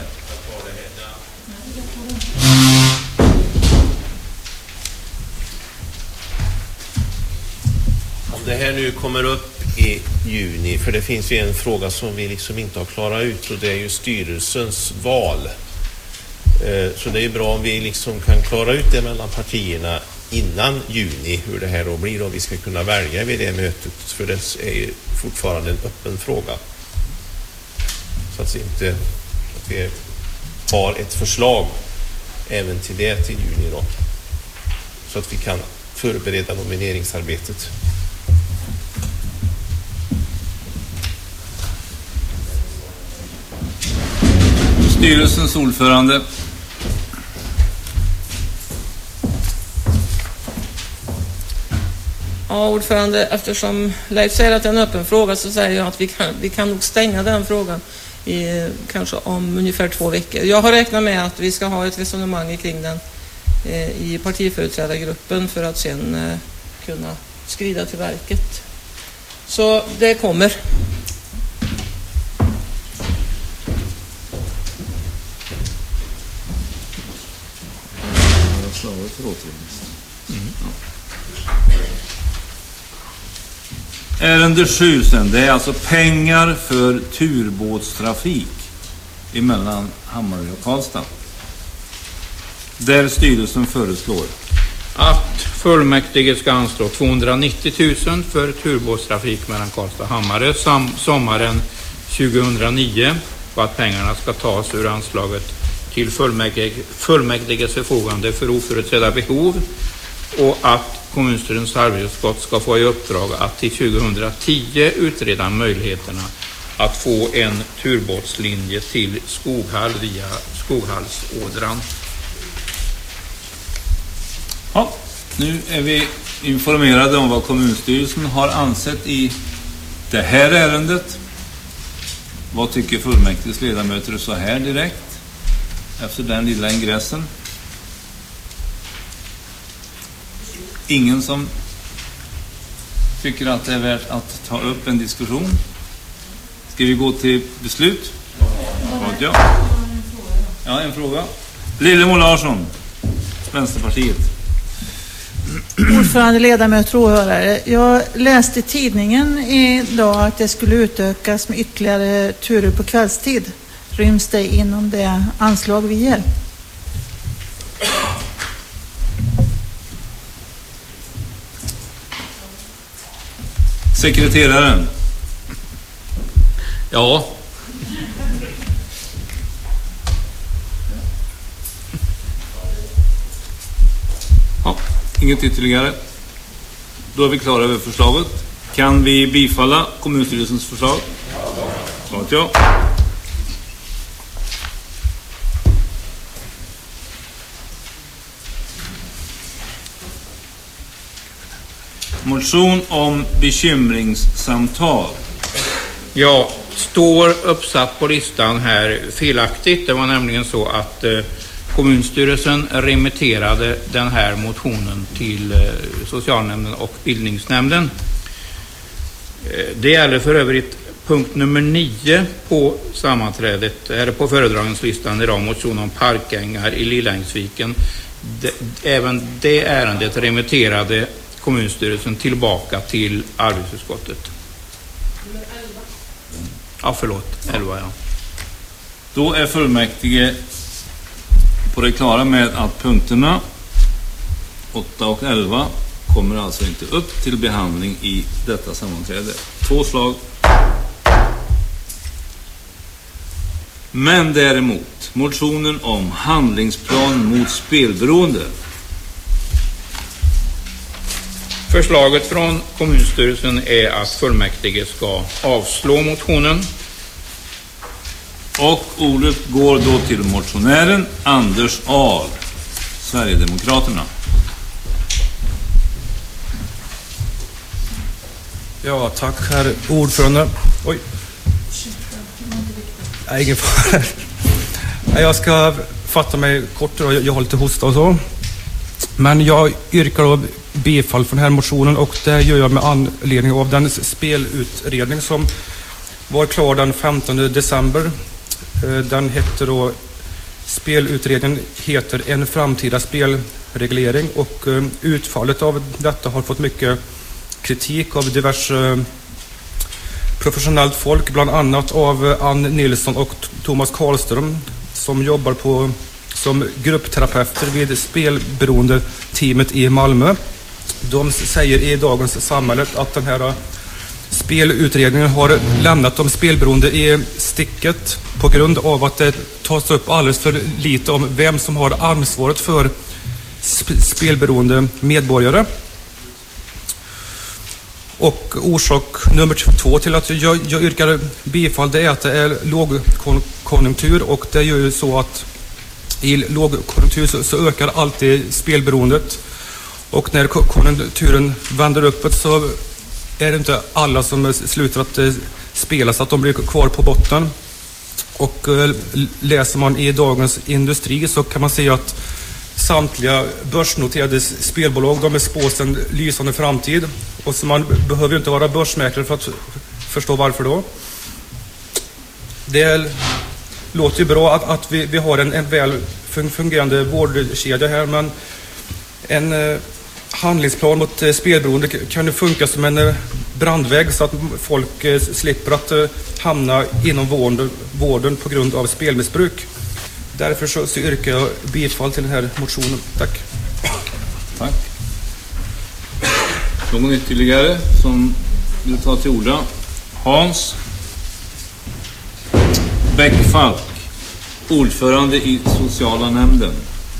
Om det här nu kommer upp i juni, för det finns ju en fråga som vi liksom inte har klarat ut, och det är ju styrelsens val. Så det är bra om vi liksom kan klara ut det mellan partierna innan juni, hur det här då blir, och vi ska kunna välja vid det mötet, för det är ju fortfarande en öppen fråga. Så att, inte, att vi har ett förslag även till det till juni då, så att vi kan förbereda nomineringsarbetet. Styrelsens ordförande. Ja, ordförande, eftersom Leif säger att det är en öppen fråga så säger jag att vi kan, vi kan nog stänga den frågan i, kanske om ungefär två veckor. Jag har räknat med att vi ska ha ett resonemang kring den eh, i partiföreträdargruppen för att sen eh, kunna skrida till verket. Så det kommer. Mm. Ärende sju sen, det är alltså pengar för turbåtstrafik emellan Hammarö och Karlstad. Där styrelsen föreslår att fullmäktige ska anslå tvåhundranittio tusen för turbåtstrafik mellan Karlstad och Hammarö sam- sommaren tjugohundranio, och att pengarna ska tas ur anslaget till fullmäktige, fullmäktiges förfogande för oförutsedda behov, och att kommunstyrelsens arbetsutskott ska få i uppdrag att till tjugohundratio utreda möjligheterna att få en turbåtslinje till Skoghall via Skoghallsådran. Ja, nu är vi informerade om vad kommunstyrelsen har ansett i det här ärendet. Vad tycker fullmäktiges ledamöter så här direkt efter den lilla ingressen? Ingen som tycker att det är värt att ta upp en diskussion? Ska vi gå till beslut? Ja, ja en fråga. Lillemor Larsson, Vänsterpartiet. Ordförande, ledamöter och åhörare. Jag läste i tidningen idag att det skulle utökas med ytterligare turer på kvällstid. Ryms det inom det anslag vi ger? Sekreteraren. Ja. Ja, inget ytterligare. Då är vi klara över förslaget. Kan vi bifalla kommunstyrelsens förslag? Ja. Ja. Motion om bekymringssamtal. Ja, står uppsatt på listan här felaktigt. Det var nämligen så att eh, kommunstyrelsen remitterade den här motionen till eh, socialnämnden och bildningsnämnden. Eh, det gäller för övrigt punkt nummer nio på sammanträdet, eller på föredragningslistan idag, motion om parkängar i Lillängsviken. De, även det ärendet remitterade kommunstyrelsen tillbaka till arbetsutskottet. Ja, förlåt. elva, ja. Då är fullmäktige på det klara med att punkterna åtta och elva kommer alltså inte upp till behandling i detta sammanträde. Två slag. Men däremot motionen om handlingsplan mot spelberoende. Förslaget från kommunstyrelsen är att fullmäktige ska avslå motionen. Och ordet går då till motionären Anders Ahl, Sverigedemokraterna. Ja, tack herr ordförande. Oj. Nej, ingen fara. Jag ska fatta mig kort och jag har lite hosta och så. Men jag yrkar då bifall för den här motionen, och det gör jag med anledning av den spelutredning som var klar den femtonde december. Den hette då, spelutredningen heter En framtida spelreglering, och utfallet av detta har fått mycket kritik av diverse professionellt folk, bland annat av Ann Nilsson och Thomas Karlström, som jobbar på som gruppterapeuter vid spelberoende teamet i Malmö. De säger i Dagens Samhälle att den här spelutredningen har lämnat de spelberoende i sticket på grund av att det tas upp alldeles för lite om vem som har ansvaret för sp- spelberoende medborgare. Och orsak nummer två till att jag, jag yrkar bifall, det är att det är lågkonjunktur, och det är ju så att i lågkonjunktur så, så ökar alltid spelberoendet, och när konjunkturen vänder uppåt så är det inte alla som slutar att eh, spela, så att de blir kvar på botten. Och eh, läser man i Dagens Industri så kan man se att samtliga börsnoterade spelbolag, de är spås en lysande framtid, och så man behöver ju inte vara börsmäklare för att förstå varför då. Det låter ju bra att, att vi, vi har en, en väl fungerande vårdkedja här, men en eh, handlingsplan mot eh, spelberoende kan ju funka som en eh, brandvägg, så att folk eh, slipper att eh, hamna inom vården, vården på grund av spelmissbruk. Därför så, så yrkar jag bifall till den här motionen. Tack. Tack. Någon ytterligare som vill ta till orda? Hans Bäckfalk, ordförande i sociala nämnden.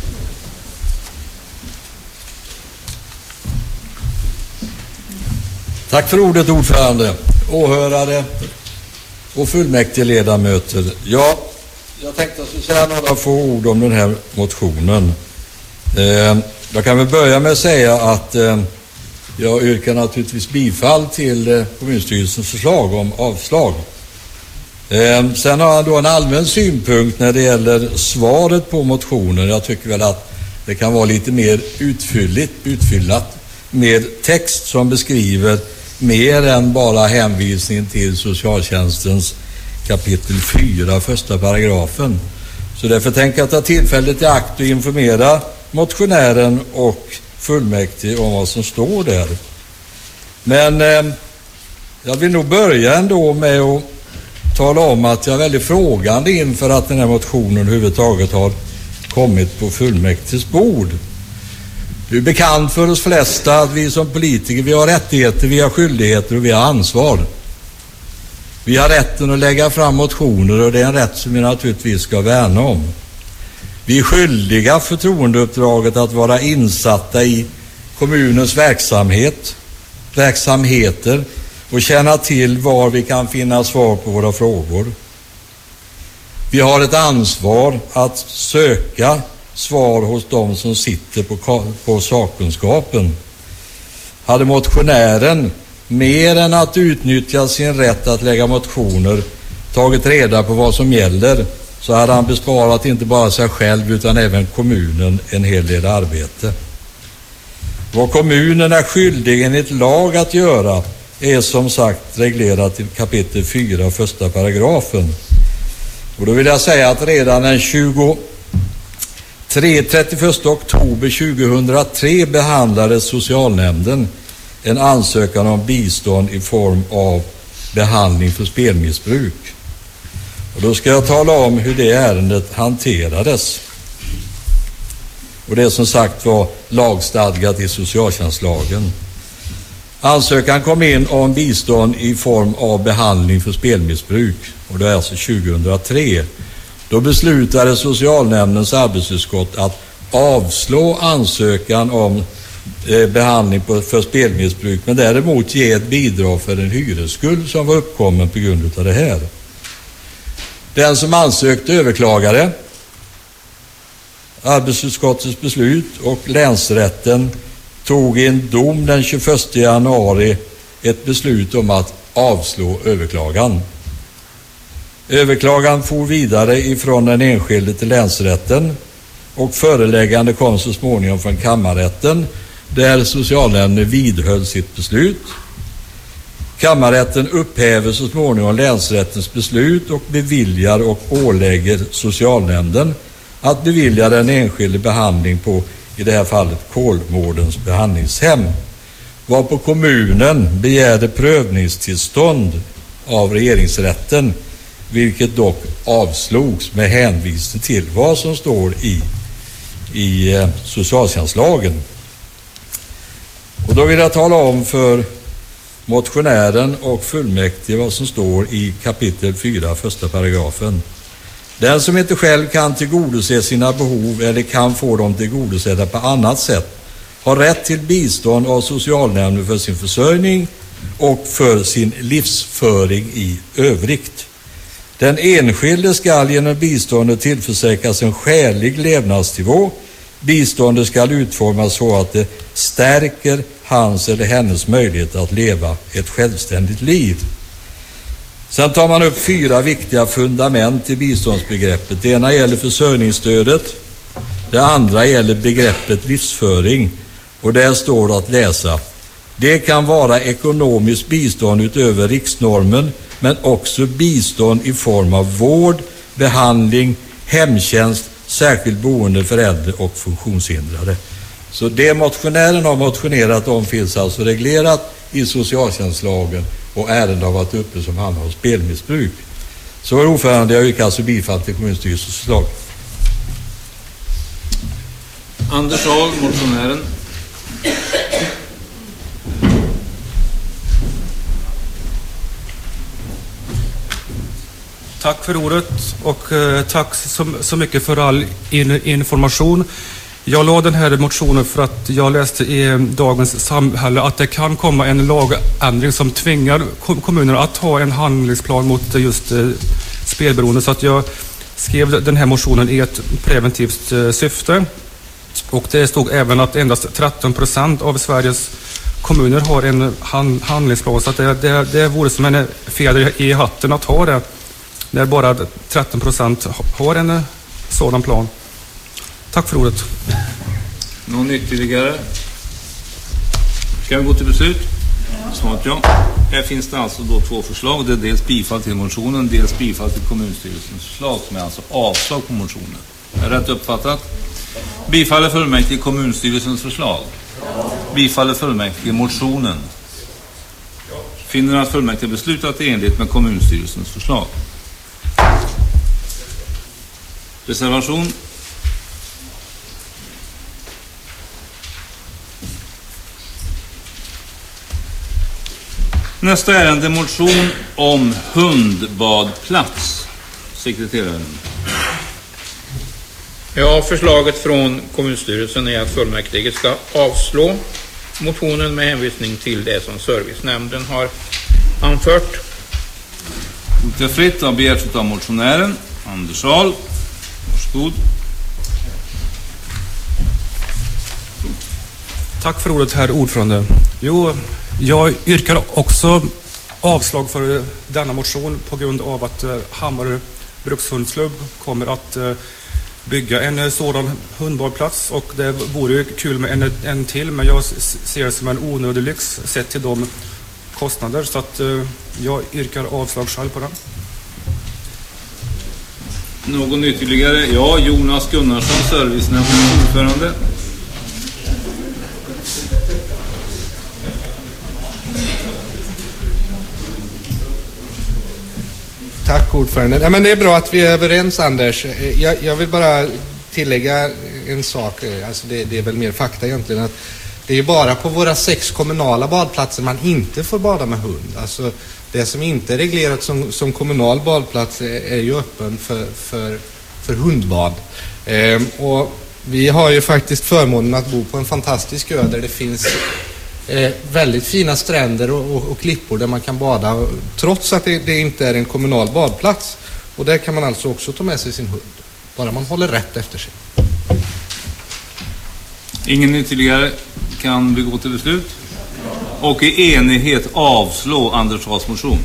Tack för ordet, ordförande, åhörare och fullmäktige ledamöter. Ja, jag tänkte att jag skulle säga några få ord om den här motionen. Eh, jag kan väl börja med att säga att eh, jag yrkar naturligtvis bifall till eh, kommunstyrelsens förslag om avslag. Eh, sen har jag då en allmän synpunkt när det gäller svaret på motionen. Jag tycker väl att det kan vara lite mer utfylligt, utfyllat med text som beskriver mer än bara hänvisning till socialtjänstens kapitel fyra, första paragrafen. Så därför tänker jag ta tillfället i akt och informera motionären och fullmäktige om vad som står där. Men eh, jag vill nog börja ändå med att tala om att jag är väldigt frågande inför att den här motionen överhuvudtaget har kommit på fullmäktiges bord. Det är bekant för oss flesta att vi som politiker, vi har rättigheter, vi har skyldigheter och vi har ansvar. Vi har rätten att lägga fram motioner, och det är en rätt som vi naturligtvis ska värna om. Vi är skyldiga förtroendeuppdraget att vara insatta i kommunens verksamhet, verksamheter och känna till var vi kan finna svar på våra frågor. Vi har ett ansvar att söka svar hos de som sitter på, på sakkunskapen. Hade motionären mer än att utnyttja sin rätt att lägga motioner tagit reda på vad som gäller, så hade han besparat inte bara sig själv utan även kommunen en hel del arbete. Vad kommunen är skyldig enligt lag att göra är som sagt reglerat i kapitel fyra, första paragrafen. Och då vill jag säga att redan den trettioförsta oktober tjugohundratre behandlade socialnämnden en ansökan om bistånd i form av behandling för spelmissbruk. Och då ska jag tala om hur det ärendet hanterades. Och det som sagt var lagstadgat i socialtjänstlagen. Ansökan kom in om bistånd i form av behandling för spelmissbruk, och det är alltså tjugohundratre. Då beslutade socialnämndens arbetsutskott att avslå ansökan om eh, behandling på, för spelmissbruk, men däremot ge ett bidrag för en hyresskuld som var uppkommen på grund av det här. Den som ansökte överklagade arbetsutskottets beslut, och länsrätten tog i en dom den tjugoförsta januari ett beslut om att avslå överklagan. Överklagan for vidare ifrån den enskilde till länsrätten, och föreläggande kom så småningom från kammarrätten, där socialnämnden vidhöll sitt beslut. Kammarrätten upphäver så småningom länsrättens beslut och beviljar och ålägger socialnämnden att bevilja den enskilde behandling på, i det här fallet, Kolmårdens behandlingshem. Varpå kommunen begärde prövningstillstånd av regeringsrätten, vilket dock avslogs med hänvisning till vad som står i, i eh, socialtjänstlagen. Och då vill jag tala om för motionären och fullmäktige vad som står i kapitel fyra, första paragrafen. Den som inte själv kan tillgodose sina behov eller kan få dem tillgodosedda på annat sätt har rätt till bistånd av socialnämnden för sin försörjning och för sin livsföring i övrigt. Den enskilde ska genom biståndet tillförsäkras en skälig levnadsnivå. Biståndet ska utformas så att det stärker hans eller hennes möjlighet att leva ett självständigt liv. Sen tar man upp fyra viktiga fundament i biståndsbegreppet. Det ena gäller försörjningsstödet. Det andra gäller begreppet livsföring. Och där står att läsa: det kan vara ekonomiskt bistånd utöver riksnormen, men också bistånd i form av vård, behandling, hemtjänst, särskilt boende för äldre och funktionshindrade. Så det motionären har motionerat om finns alltså reglerat i socialtjänstlagen, och ärendet har varit uppe som handlar om spelmissbruk. Så är ordförande, jag yrkar alltså bifall till kommunstyrelsens förslag. Anders Ahl, motionären. Tack för ordet och eh, tack så, så mycket för all in, information. Jag la den här motionen för att jag läste i Dagens Samhälle att det kan komma en lagändring som tvingar kommunerna att ha en handlingsplan mot just eh, spelberoende. Så att jag skrev den här motionen i ett preventivt eh, syfte. Och det stod även att endast tretton procent av Sveriges kommuner har en hand, handlingsplan. Så att det, det, det vore som en fjäder i hatten att ha det, när bara tretton procent har en sådan plan. Tack för ordet. Någon ytterligare? Ska vi gå till beslut? Svaret ja. Här finns det alltså då två förslag. Det är dels bifall till motionen, dels bifall till kommunstyrelsens förslag, som är alltså avslag på motionen. Är rätt uppfattat? Bifaller fullmäktige kommunstyrelsens förslag? Bifaller fullmäktige motionen? Finner att fullmäktige beslutat i enlighet med kommunstyrelsens förslag? Reservation. Nästa ärende, motion om hundbadplats. Sekreteraren. Ja, förslaget från kommunstyrelsen är att fullmäktige ska avslå motionen med hänvisning till det som servicenämnden har anfört. Det är fritt av begärt av motionären Anders Ahl. Varsågod. Tack för ordet, herr ordförande. Jo, jag yrkar också avslag för denna motion på grund av att eh, Hammarö brukshundsklubb kommer att eh, bygga en eh, sådan hundbadplats, och det vore ju kul med en, en till, men jag ser det som en onödig lyx sett till de kostnader, så att eh, jag yrkar avslag själv på den. Någon ytterligare? Ja, Jonas Gunnarsson, servicenämndens ordförande. Tack ordförande. Ja, men det är bra att vi är överens, Anders. Jag, jag vill bara tillägga en sak, alltså det, det är väl mer fakta egentligen, att det är bara på våra sex kommunala badplatser man inte får bada med hund. Alltså det som inte är reglerat som, som kommunal badplats är, är ju öppen för, för, för hundbad. Ehm, och vi har ju faktiskt förmånen att bo på en fantastisk ö där det finns Eh, väldigt fina stränder och, och, och klippor där man kan bada, trots att det, det inte är en kommunal badplats. Och där kan man alltså också ta med sig sin hund, bara man håller rätt efter sig. Ingen ytterligare. Kan vi gå till beslut? Och i enighet avslå Anders Ahls motion.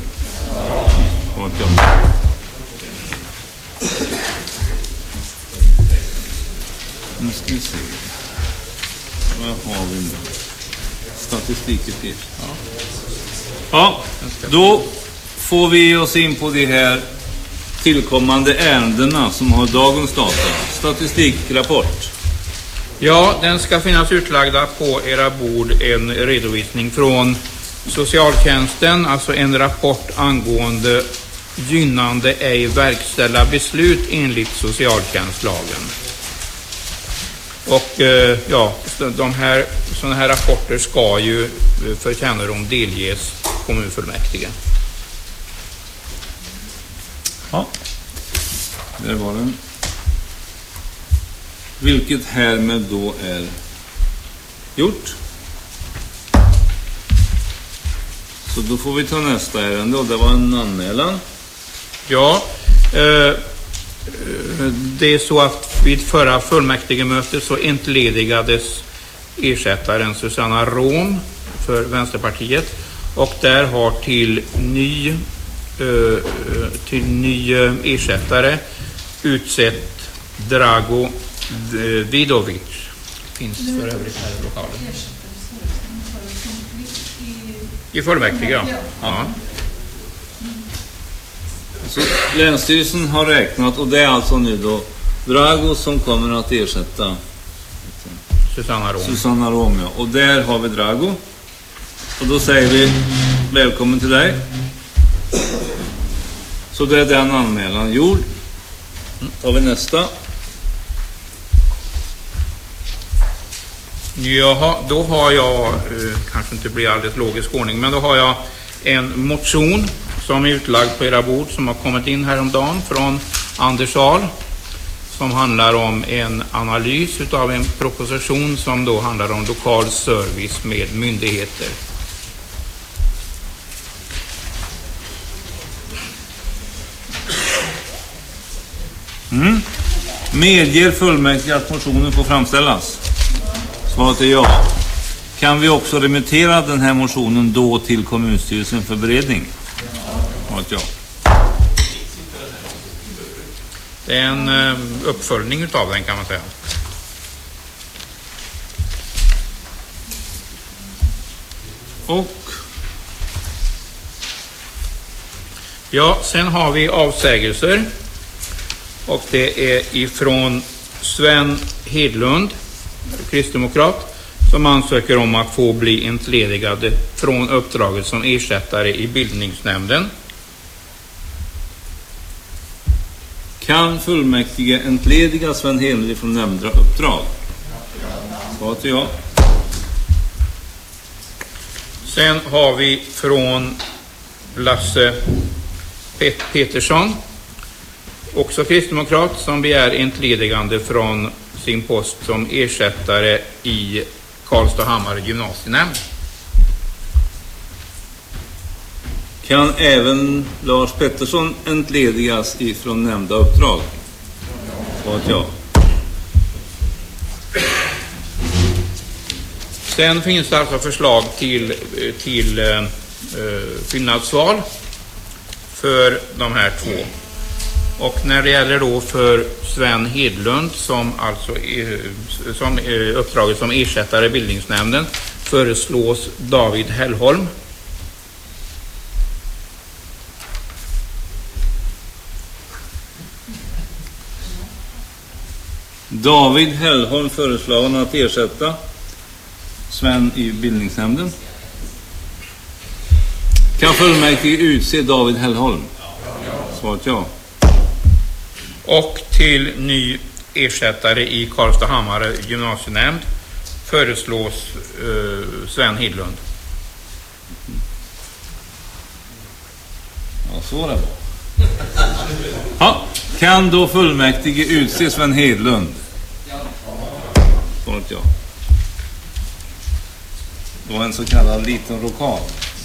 Nu ska vi se. Vad har vi nu? Statistikuppgift. Ja. Ja, då får vi oss in på de här tillkommande ärendena som har dagens data. Statistikrapport. Ja, den ska finnas utlagda på era bord en redovisning från socialtjänsten, alltså en rapport angående gynnande ej verkställa beslut enligt socialtjänstlagen. Och eh, ja, de här, sådana här rapporter ska ju för kännedom delges kommunfullmäktige. Ja, där var den. Vilket härmed då är gjort. Så då får vi ta nästa ärende och det var en anmälan. Ja, eh, det är så att vid förra fullmäktigemötet så entledigades ersättaren Susanna Rom för Vänsterpartiet och där har till ny, eh, till ny ersättare utsett Drago Vidovic. Finns för övrigt här i lokalen. I fullmäktige, ja. Ja. Så länsstyrelsen har räknat och det är alltså nu då Drago som kommer att ersätta Susanna Rom. Susanna Rom, ja. Och där har vi Drago. Och då säger vi välkommen till dig. Så det är den anmälan gjord. Tar vi nästa. Jaha, då har jag, eh, kanske inte blir alldeles logisk ordning, men då har jag en motion som är utlagd på era bord som har kommit in häromdagen från Anders Ahl som handlar om en analys utav en proposition som då handlar om lokal service med myndigheter. Mm. Medger fullmäktige att motionen får framställas? Svaret är ja. Kan vi också remittera den här motionen då till kommunstyrelsen för beredning? Svaret ja. Det är en eh, uppföljning utav den kan man säga. Och ja, sen har vi avsägelser och det är ifrån Sven Hedlund, kristdemokrat, som ansöker om att få bli entledigad från uppdraget som ersättare i bildningsnämnden. Kan fullmäktige entlediga Sven Hedlund från nämnda uppdrag? Svaret är ja. Sen har vi från Lasse Pet- Petersson, också kristdemokrat, som begär entledigande från sin post som ersättare i Karlstad-Hammar gymnasienämnd. Kan även Lars Pettersson entledigas ifrån nämnda uppdrag? Svaret ja. Sen finns det alltså förslag till, till eh, fyllnadsval för de här två. Och när det gäller då för Sven Hedlund som alltså är, som är uppdraget som ersättare i bildningsnämnden föreslås David Hellholm. David Hellholm föreslagen att ersätta Sven i bildningsnämnden. Kan fullmäktige utse David Hellholm? Svaret ja. Och till ny ersättare i Karlstad-Hammar gymnasienämnd föreslås eh, Sven Hedlund. Ja, så det var. Ja, kan då fullmäktige utse Sven Hedlund? Svaret ja. Det var en så kallad liten lokal.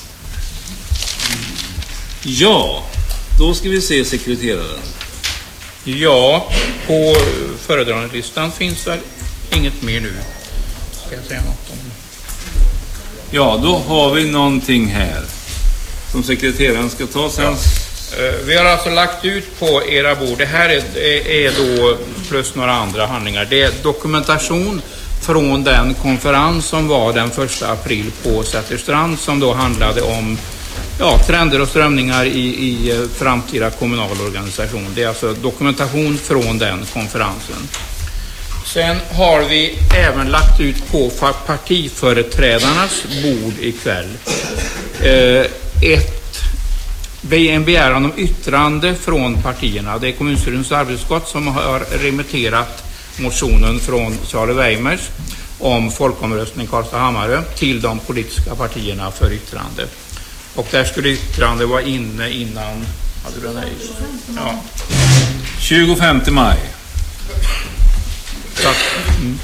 Ja, då ska vi se sekreteraren. Ja, på föredragningslistan finns väl inget mer nu. Ska jag säga något om det? Ja, då har vi någonting här som sekreteraren ska ta sen. Ja. Vi har alltså lagt ut på era bord. Det här är, är då plus några andra handlingar. Det är dokumentation från den konferens som var den första april på Sätterstrand, som då handlade om ja, trender och strömningar i, i framtida kommunal organisation. Det är alltså dokumentation från den konferensen. Sen har vi även lagt ut på partiföreträdarnas bord ikväll eh, ett, en begäran om yttrande från partierna. Det är kommunstyrelsens arbetsutskott som har remitterat motionen från Charlie Weimers om folkomröstning i Karlstad-Hammarö till de politiska partierna för yttrande. Och där skulle yttrande vara inne innan hade du nej. Ja. tjugofemte maj. Tack. Mm.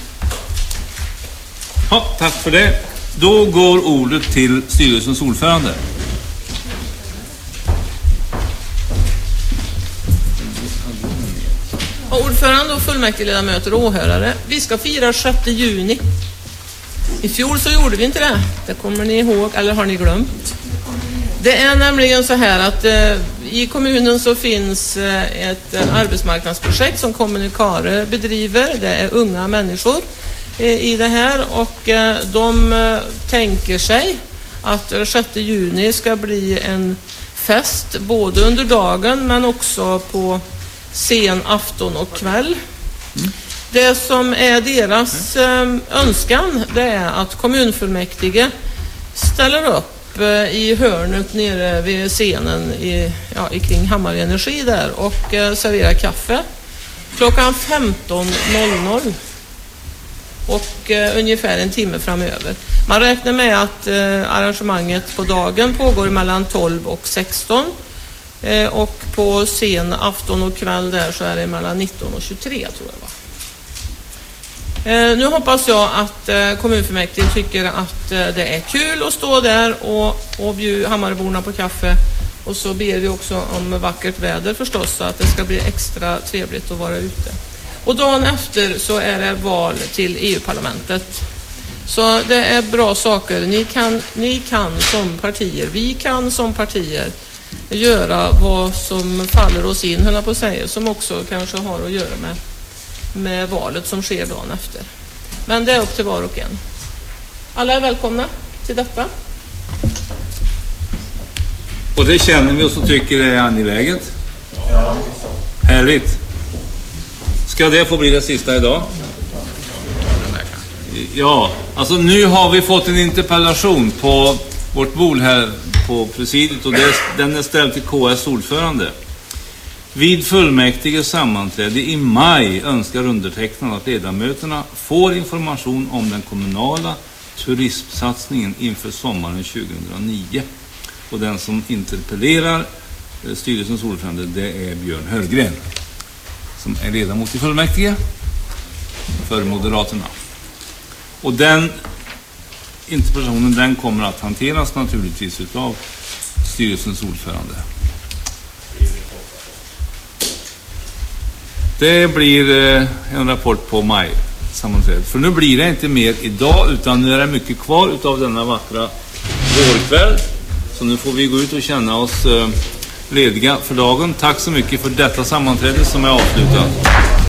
Ja, tack för det. Då går ordet till styrelsens ordförande. Ordförande och fullmäktigeledamöter och åhörare. Vi ska fira sjätte juni. I fjol så gjorde vi inte det. Det kommer ni ihåg, eller har ni glömt? Det är nämligen så här att eh, i kommunen så finns eh, ett eh, arbetsmarknadsprojekt som Kommunikare bedriver. Det är unga människor eh, i det här och eh, de eh, tänker sig att sjätte juni ska bli en fest både under dagen men också på sen afton och kväll. Mm. Det som är deras eh, önskan det är att kommunfullmäktige ställer upp i hörnet nere vid scenen i, ja, i kring Hammarö Energi där och eh, serverar kaffe klockan femton noll noll och eh, ungefär en timme framöver. Man räknar med att eh, arrangemanget på dagen pågår mellan tolv och sexton eh, och på sen afton och kväll där så är det mellan nitton och tjugotre tror jag va. Eh, nu hoppas jag att eh, kommunfullmäktige tycker att eh, det är kul att stå där och, och bjuda Hammaröborna på kaffe. Och så ber vi också om vackert väder förstås så att det ska bli extra trevligt att vara ute. Och dagen efter så är det val till E U-parlamentet. Så det är bra saker. Ni kan, ni kan som partier, vi kan som partier göra vad som faller oss in, höll jag på att säga, som också kanske har att göra med med valet som sker dagen efter. Men det är upp till var och en. Alla är välkomna till detta. Och det känner vi oss och tycker det är angeläget. Ja. Härligt. Ska det få bli det sista idag? Ja, alltså nu har vi fått en interpellation på vårt bord här på presidiet och det, den är ställd till K S ordförande. Vid fullmäktige sammanträde i maj önskar undertecknarna att ledamöterna får information om den kommunala turismsatsningen inför sommaren tjugohundranio. Och den som interpellerar styrelsens ordförande det är Björn Hörgren som är ledamot i fullmäktige för Moderaterna. Och den interpellationen den kommer att hanteras naturligtvis utav styrelsens ordförande. Det blir en rapport på maj sammanträdet. För nu blir det inte mer idag utan nu är det mycket kvar utav denna vackra vårkväll. Så nu får vi gå ut och känna oss lediga för dagen. Tack så mycket för detta sammanträde som är avslutat.